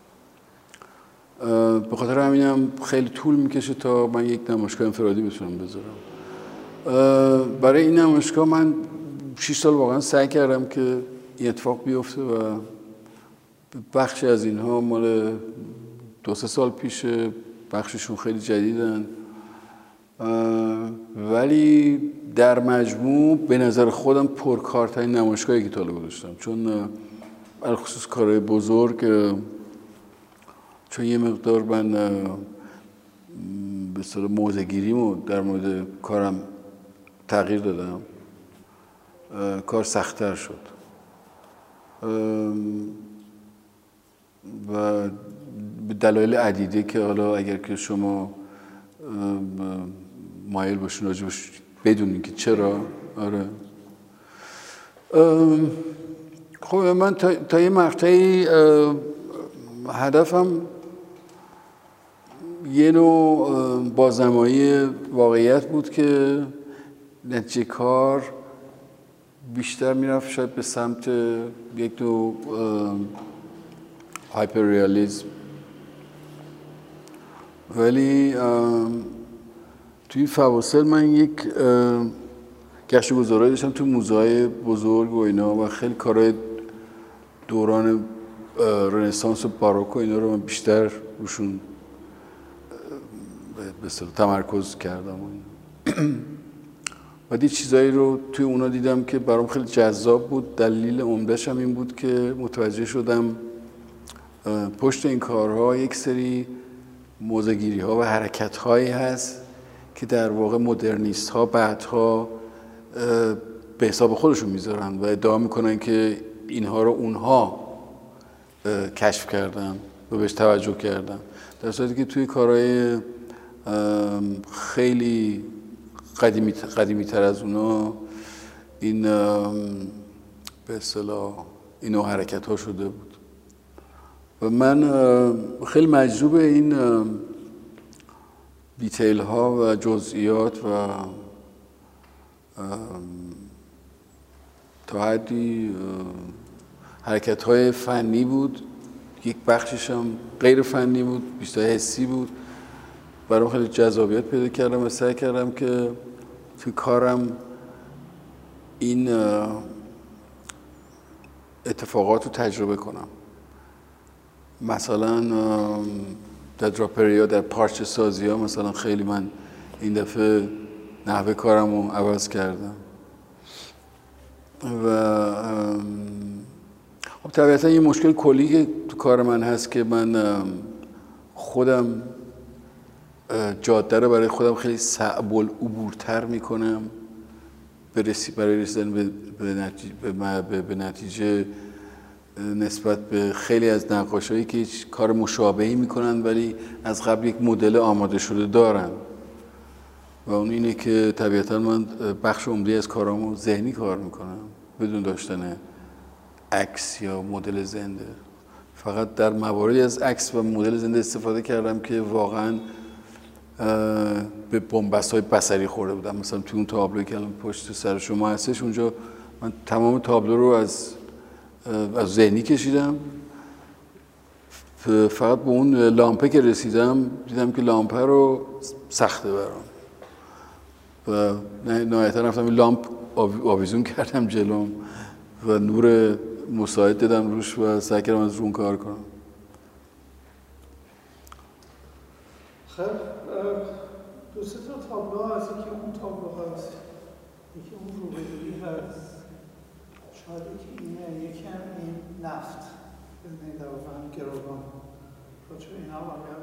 به خاطر همینم خیلی طول میکشه تا من یک نمایشگاه انفرادی بتونم بذارم. برای این نمایشگاه من 6 سال واقعا سعی کردم که این اتفاق بیفته و بخشی از اینها مال 2-3 سال پیشه، بخششون خیلی جدیدن، ولی در مجموع به نظر خودم پرکارترین نمایشگاهی که تا حالا گذاشتم، چون بالخصوص کارهای بزرگ، چون یه مقدار من به اصطلاح موضع‌گیریمو در مورد کارم تغییر دادم، کار سخت‌تر شد و به دلایل عدیده که حالا اگر که شما مایل باشین راجبش بدونین که چرا. آره خب من تا یه مقطعی هدفم یه نوع بازنمایی واقعیت بود که نتیجه کار بیشتر میرفت شاید به سمت یک نوع هایپر ریالیسم، ولی توی فواصل من یک گشت و گذارهایی داشتم تو موزه‌های بزرگ و اینا و خیلی کارهای دوران رنسانس و باروک و اینا رو من بیشتر روشون به اصطلاح تمرکز کردم. بعد یه چیزایی رو توی اونا دیدم که برام خیلی جذاب بود. دلیل عمده‌ش هم این بود که متوجه شدم پشت این کارها یک سری موضع‌گیری‌ها و حرکت‌هایی هست که در واقع مدرنیست‌ها بعدها به حساب خودشون میذارن و ادعا میکنن که اینها رو اونها کشف کردن و بهش توجه کردن، در صورتی که توی کارهای خیلی قدیمی تر از اونا این به اصطلاح این نوع حرکت ها شده بود. و من خیلی مجذوب این دیتیل ها و جزئیات و تا حدی حرکت های فنی بود، یک بخشش هم غیر فنی بود، بیشتر حسی بود. برام خیلی جذابیت پیدا کردم و سعی کردم که توی کارم این اتفاقات رو تجربه کنم. مثلا در دراپریا، در پارچه سازی ها مثلا خیلی من این دفعه نحوه کارم رو عوض کردم و خب طبیعتا یه مشکل کلی که تو کار من هست که من خودم جاده رو برای خودم خیلی صعب العبورتر میکنم برای رسیدن به نتیجه نسبت به خیلی از نقاشایی که کار مشابهی میکنن ولی از قبل یک مدل آماده شده دارن و اون اینه که طبیعتا من بخش عمده از کارامو ذهنی کار میکنم بدون داشتن عکس یا مدل زنده. فقط در مواردی از عکس و مدل زنده استفاده کردم که واقعا به بن‌بست‌های بصری خورده بودم. مثلا توی اون تابلویی که الان پشت سر شما هستش، اونجا من تمام تابلو رو از ذهنی کشیدم، فقط به اون لامپه که رسیدم دیدم که لامپه رو سخته برام و نهایتا رفتم لامپ آویزون کردم جلوم و نور مساعد دادم روش و سعی کردم از رون کار کنم. خب دو سه تا تابلو هست، یکی اون تابلو هست، یکی اون روبرویی هست، شاید یکی اینه، یکی هم این نفت یعنی در واقع هم گروگان. راجع به اینا اگر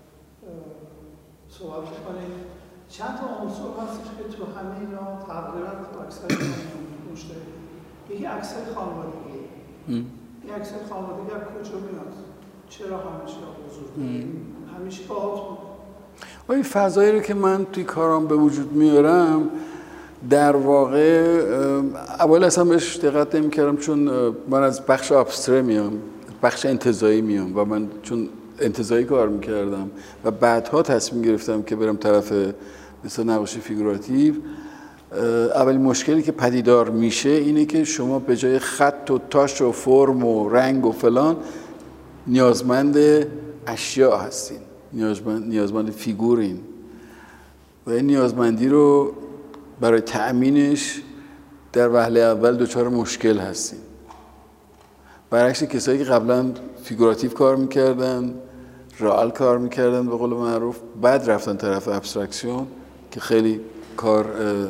صحبت کنید چند تا عنصر هستش که تو همه اینا تقریبا تو اکثر مشترک. یکی عکس‌های خانوادگی. این عکس‌های خانوادگی از کجا میاد؟ چرا همیشه حضور داره؟ همیشه باهات بود. این فضایی رو که من توی کارام به وجود میارم در واقع اول اصلا بهش دقت نمی‌کردم چون من از بخش ابستره میام، بخش انتزاعی میام و من چون انتزاعی کار میکردم و بعدها تصمیم گرفتم که برم طرف مثلا نقاشی فیگوراتیو. اولین مشکلی که پدیدار میشه اینه که شما به جای خط و تاش و فرم و رنگ و فلان نیازمند اشیاء هستین، نیازمند فیگورین و این نیازمندی رو برای تأمینش در وهله اول دچار مشکل هستین. برعکس کسایی که قبلا فیگوراتیو کار میکردن، رئال کار میکردن به قول معروف، بعد رفتن طرف ابسترکسیون که خیلی کار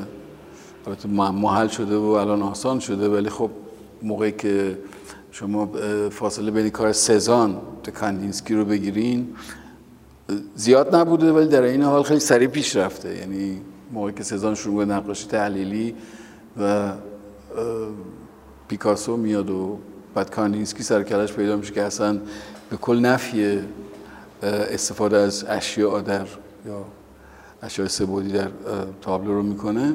محل شده و الان آسان شده. ولی خب موقعی که شما فاصله بین کار سزان تا کاندینسکی رو بگیرین زیاد نبوده ولی در این حال خیلی سریع پیش رفته. یعنی موقعی که سزان شروع به نقاشی تحلیلی و پیکاسو میاد و بعد کاندینسکی سرکلش پیدا میشه که اصلا به کل نفی استفاده از اشیاء در یا اشیاء سه‌بعدی در تابلو رو میکنه،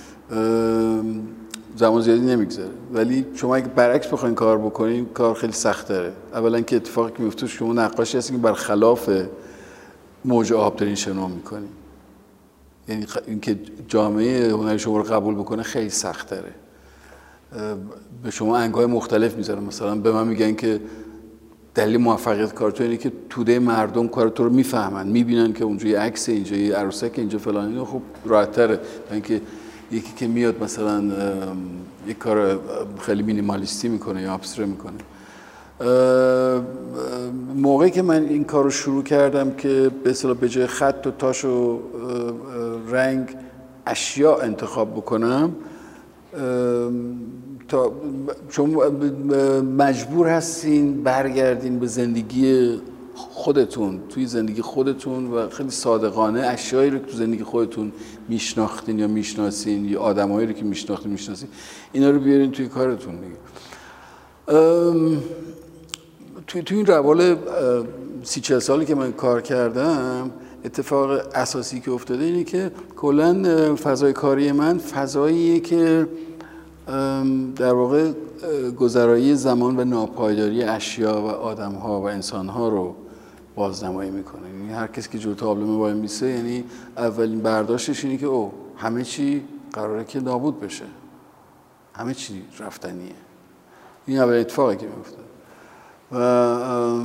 زمان زیادی نمیگذره. ولی شما اگه برعکس بخواید کار بکنین کار خیلی سخت تره. اولا که اتفاقی که میفته شما نقاشی هستین که برخلاف موج آب دارین شنا میکنین، یعنی اینکه جامعه هنری شما رو قبول بکنه خیلی سخت تره. به شما انگ‌های مختلف میذارن. مثلا به من میگن که دلیل موفقیت کار تو اینه که توده مردم کار تو رو میفهمن، میبینن که اونجا یه عکس، اینجا یه عروسک، اینجا فلان. اینو خب راحت‌تره تا اینکه یکی که میاد مثلا یک کار خیلی مینیمالیستی میکنه یا ابستره میکنه. موقعی که من این کار رو شروع کردم که به اصطلاح به جای خط و تاش و رنگ اشیا انتخاب بکنم، چون مجبور هستین برگردین به زندگی خودتون، توی زندگی خودتون و خیلی صادقانه اشیایی رو که تو زندگی خودتون میشناختین یا میشناسین یا آدمایی رو که میشناختین اینا رو بیارین توی کارتون دیگه. توی این روال 30-40 سالی که من کار کردم، اتفاق اساسی که افتاده اینه که کلاً فضای کاری من فضاییه که در واقع گذرایی زمان و ناپایداری اشیا و آدم‌ها و انسان‌ها رو بازنمایی میکنه. یعنی هر کسی که جلوی تابلو وای میسه، یعنی اولین برداشتش اینه که همه چی قراره که نابود بشه، همه چی رفتنیه. این اولین اتفاقی که میفته. و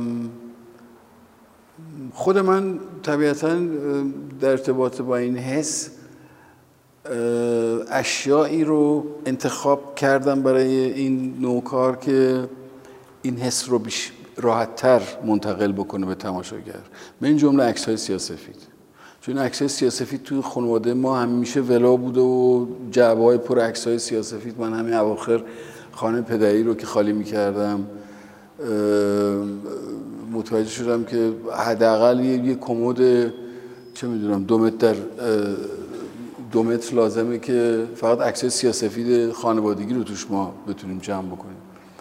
خود من طبیعتاً در ارتباط با این حس اشیایی رو انتخاب کردم برای این نوع کار که این حس رو راحت‌تر منتقل بکنه به تماشاگر. من این جمله عکس‌های سیاه‌سفید، چون عکس‌های سیاه‌سفید توی خانواده ما همیشه ولا بوده و جعبه‌های پر عکس‌های سیاه‌سفید. من همین اواخر خانه پدری رو که خالی می‌کردم متوجه شدم که حداقل یه کمد چه می‌دونم 2 متر در 2 متر لازمه که فقط عکس‌های سیاه‌سفید خانوادگی رو توش ما بتونیم جمع بکنیم.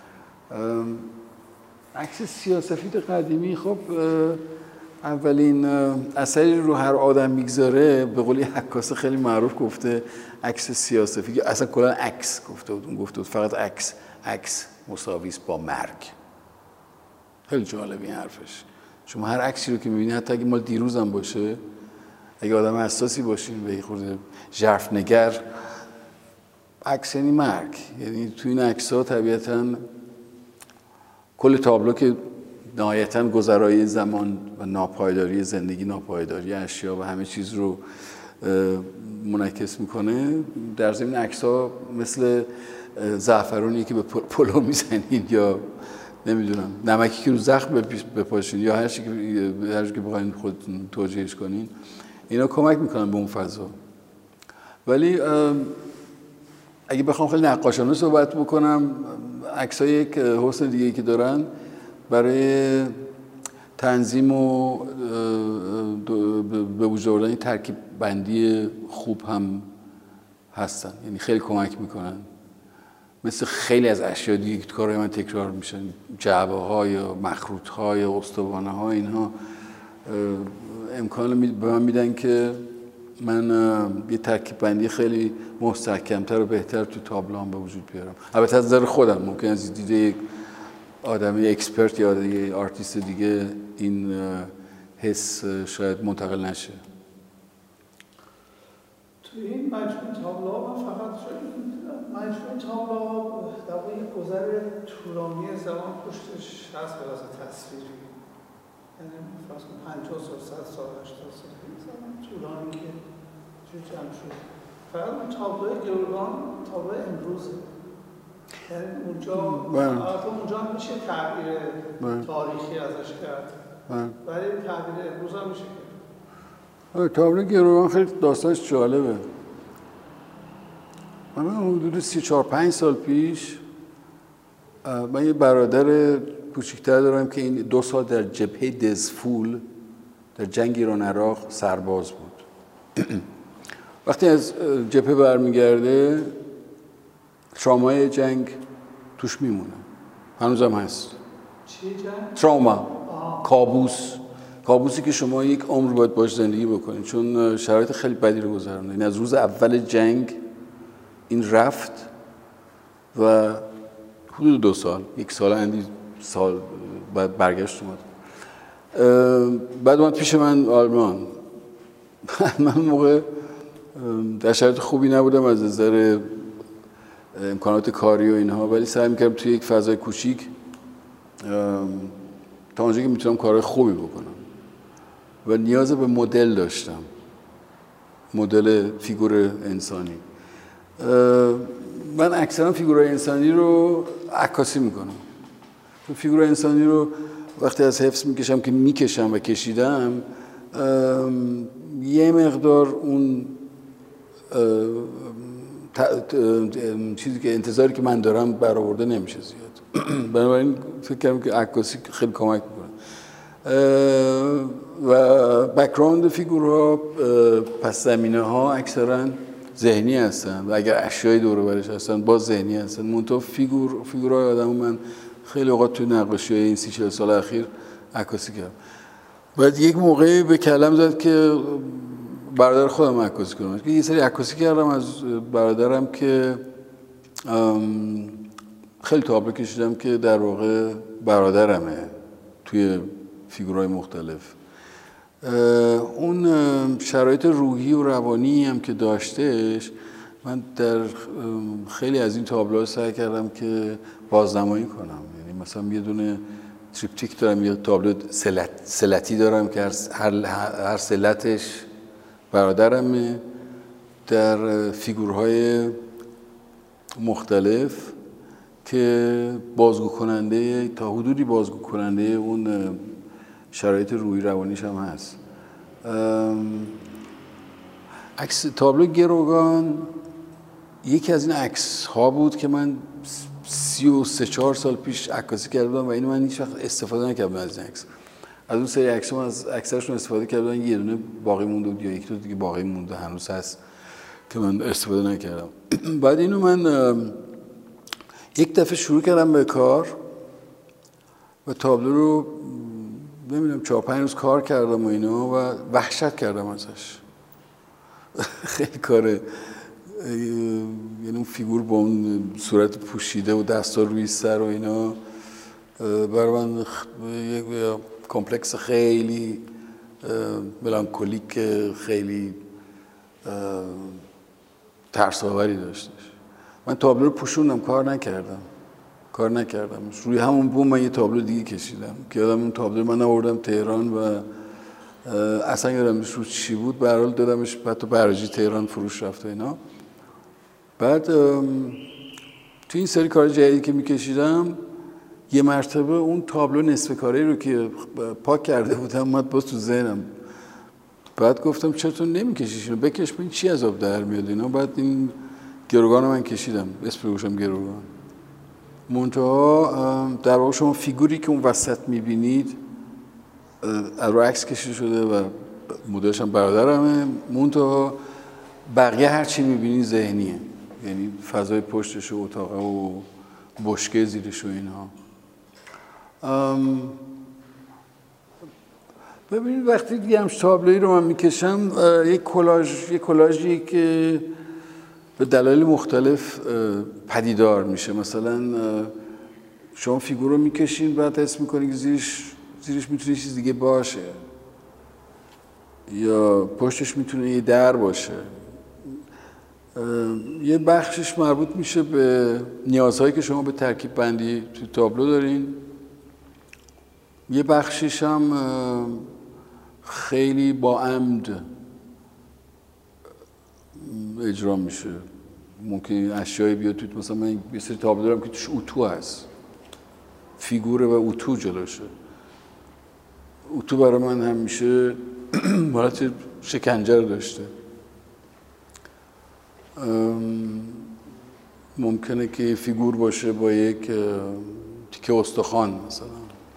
عکس سیاه‌سفید قدیمی خب اولین اثری رو هر آدم میگذاره، به قول یه عکاس خیلی معروف گفته عکس سیاه‌سفید، اصلا کلا عکس گفته بود فقط عکس مساوی است با مرگ. خیلی جالب این حرفش، شما هر عکسی رو که می‌بینی حتی اگه مال دیروز هم باشه، اگه آدم حساسی باشین به خورده ژرف‌نگر، عکس یعنی مرگ. یعنی تو این عکس‌ها طبیعتاً کل تابلو که نهایتاً گذرایی زمان و ناپایداری زندگی، ناپایداری اشیا و همه چیز رو منعکس میکنه. در ضمن عکس‌ها مثل زعفرونی که به پلو میزنین یا نمیدونم نمکی که رو زخم بپاشین یا هر چی که بخواین خودتون توجیهش کنین، اینا کمک میکنن به اون فضا. ولی اگه بخوام خیلی نقاشانه صحبت بکنم، عکس‌های یک حسن دیگه‌ای که دارن برای تنظیم و به وجود آوردن ترکیب بندی خوب هم هستن، یعنی خیلی کمک میکنن. مثل خیلی از اشیا دیگه که کارهای من تکرار میشن، جعبه‌ها یا مخروط‌ها یا استوانه‌ها، اینها امکان به من میدن که من یه ترکیب بندی خیلی مستحکم‌تر و بهتر تو تابلوام به وجود بیارم. البته از نظر خودم ممکن از دیده یک آدم اکسپرت یا یه آرتیست دیگه این حس شاید منتقل نشه. توی این مجموعه تابلوها من فقط مجموعه تابلوها در واقع یک گذر طولانی زمان پشتش هست به لحاظ تصویری. یعنی فرض کن 50 سال، 100 سال، 80 سال زمان طولانی که چون جمع شد. فقط اون تابلوی گروگان تابلوی امروزه. یعنی اونجا هم میشه تعبیر تاریخی ازش کرد. ولی تعبیر امروز هم میشه کرد. تابلو گروگان خیلی داستانش جالبه. من حدود 34-5 سال پیش من یه برادر کوچکتر دارم که این 2 سال در جبهه دزفول در جنگ ایران عراق سرباز بود. وقتی از جبهه برمیگرده ترامای جنگ توش میمونه، هنوزم هست. چی جنگ؟ تراما، کابوسی که شما یک عمر باید باش زندگی بکنید، چون شرایط خیلی بدی رو گذرونده. این از روز اول جنگ این رفت و حدود 2 سال، 1 سال اندی سال بعد برگشت اومد. بعد اومد پیش من آلمان. من موقع در شرایط خوبی نبودم از نظر امکانات کاری و اینها، ولی سعی میکردم توی یک فضای کوچیک تا اونجایی که میتونم کارهای خوبی بکنم و نیاز به مدل داشتم، مدل فیگور انسانی. من اکثرا فیگورهای انسانی رو عکاسی میکنم. فیگور انسانی رو وقتی از حفظ میکشم که میکشم و کشیدم، یه مقدار اون چیزی که انتظاری که من دارم برآورده نمیشه زیاد. بنابراین فکر کردم که عکاسی خیلی کمک میکنه. و بک‌گراند فیگورها، پس زمینه ها اکثرا ذهنی هستن و اگر اشیای دور و برش هستن باز ذهنی هستن. منتها فیگورهای آدمو من خیلی اوقات توی نقاشی‌های این 30-40 سال اخیر عکاسی کردم. بعد یک موقعی به کلم زد که برادر خودم عکاسی کنم. یه سری عکاسی کردم از برادرم که خیلی تابلو کشیدم که در واقع برادرمه توی فیگورهای مختلف. اون شرایط روحی و روانی هم که داشتش، من در خیلی از این تابلوها سعی کردم که بازنمایی کنم. یعنی مثلا یه دونه تریپتیک دارم، یه تابلو سلتی دارم که هر سلتش برادرمه در فیگورهای مختلف که بازگو کننده، تا حدودی بازگو کننده اون شرایط روحی روانیش هم هست. عکس تابلو گروگان یکی از این عکس ها بود که من 33-4 سال پیش عکاسی کرده بودم و اینو من هیچ وقت استفاده نکردم از این عکس. از اون سری عکس ها از اکثرشون استفاده کردم، یه دونه باقی مونده بود یا یک دو دیگه باقی مونده هنوز هست که من استفاده نکردم. بعد اینو من یک دفعه شروع کردم به کار و تابلو رو نمیدونم 4-5 روز کار کردم و اینا و وحشت کردم ازش. خیلی کاره، یعنی اون فیگور با اون صورت پوشیده و دستا روی سر و اینا برای من یک کمپلکس خیلی ملانکولیک، خیلی ترس‌آوری داشتش. من تابلو رو پوشوندم، کار نکردم. روی همون بوم من یه تابلو دیگه کشیدم که یادم اون تابلو من آوردم تهران و اصلا یادم رو چی بود، به هر حال دادمش بعد تو براجی تهران فروش رفت و اینا. بعد تو این سری کار جدیدی که میکشیدم یه مرتبه اون تابلو نصف کاری رو که پاک کرده بودم اومد باز تو ذهنم. بعد گفتم چطور نمیکشیش اینو، بکش ببین چی از آب در میاد اینا. بعد این گروگان رو من کشیدم، اسم گوشم گروگان. منتها در واقع شما فیگوری که اون وسط میبینید رو عکس کشیده شده و مدلش هم برادرمه، منتها بقیه هر چی میبینید ذهنیه، یعنی فضای پشتش و اتاقه و بشکه زیرش و اینها. ببینید وقتی دیگه همش تابلویی رو من میکشم، یک کلاژی که به دلایل مختلف پدیدار میشه. مثلا شما فیگور رو میکشین بعد حس میکنید که زیرش میتونه چیز دیگه باشه یا پشتش میتونه یه در باشه. یه بخشش مربوط میشه به نیازهایی که شما به ترکیب بندی تو تابلو دارین، یه بخشش هم خیلی با عمد اجرا میشه. ممکن اشیایی بیاد توی، مثلا من یه سری تابلو دارم که توش اتو هست، فیگوره و اتو جلوشه. اتو برای من همیشه حالت شکنجه داشته. ممکنه که فیگور باشه با یک تیکه استخوان مثلا.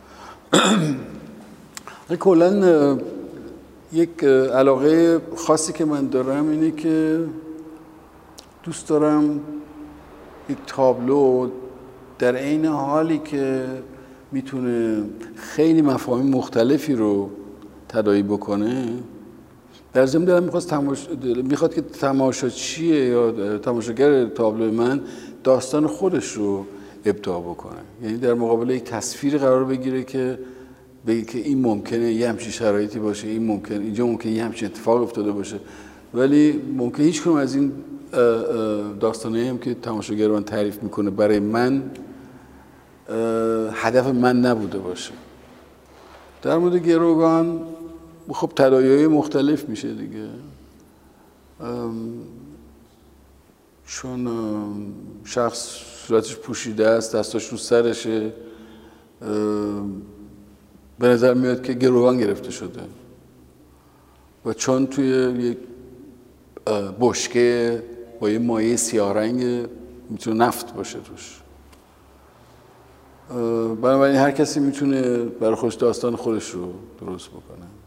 کلاً یک علاقه خاصی که من دارم اینه که دوست دارم یک تابلو در عین حالی که میتونه خیلی مفاهیم مختلفی رو تداعی بکنه، در ضمن دلم میخواد که تماشاچی یا تماشاگر تابلو من داستان خودش رو ابداع بکنه. یعنی در مقابل یک تصویر قرار بگیره که بگه که این ممکنه یه همچین شرایطی باشه، اینجا ممکنه یه همچین اتفاق افتاده باشه، ولی ممکنه هیچ کنم از این داستانایی هم که تماشاگر من تعریف میکنه برای من هدف من نبوده باشه. در مورد گروگان خب تداعی‌های مختلف میشه دیگه، چون شخص صورتش پوشیده است، دستاش رو سرشه به نظر میاد که گروگان گرفته شده و چون توی یک بشکه با یه مایع سیاه رنگ میتونه نفت باشه توش. بنابراین هر کسی میتونه برای خودش داستان خودش رو درست بکنه.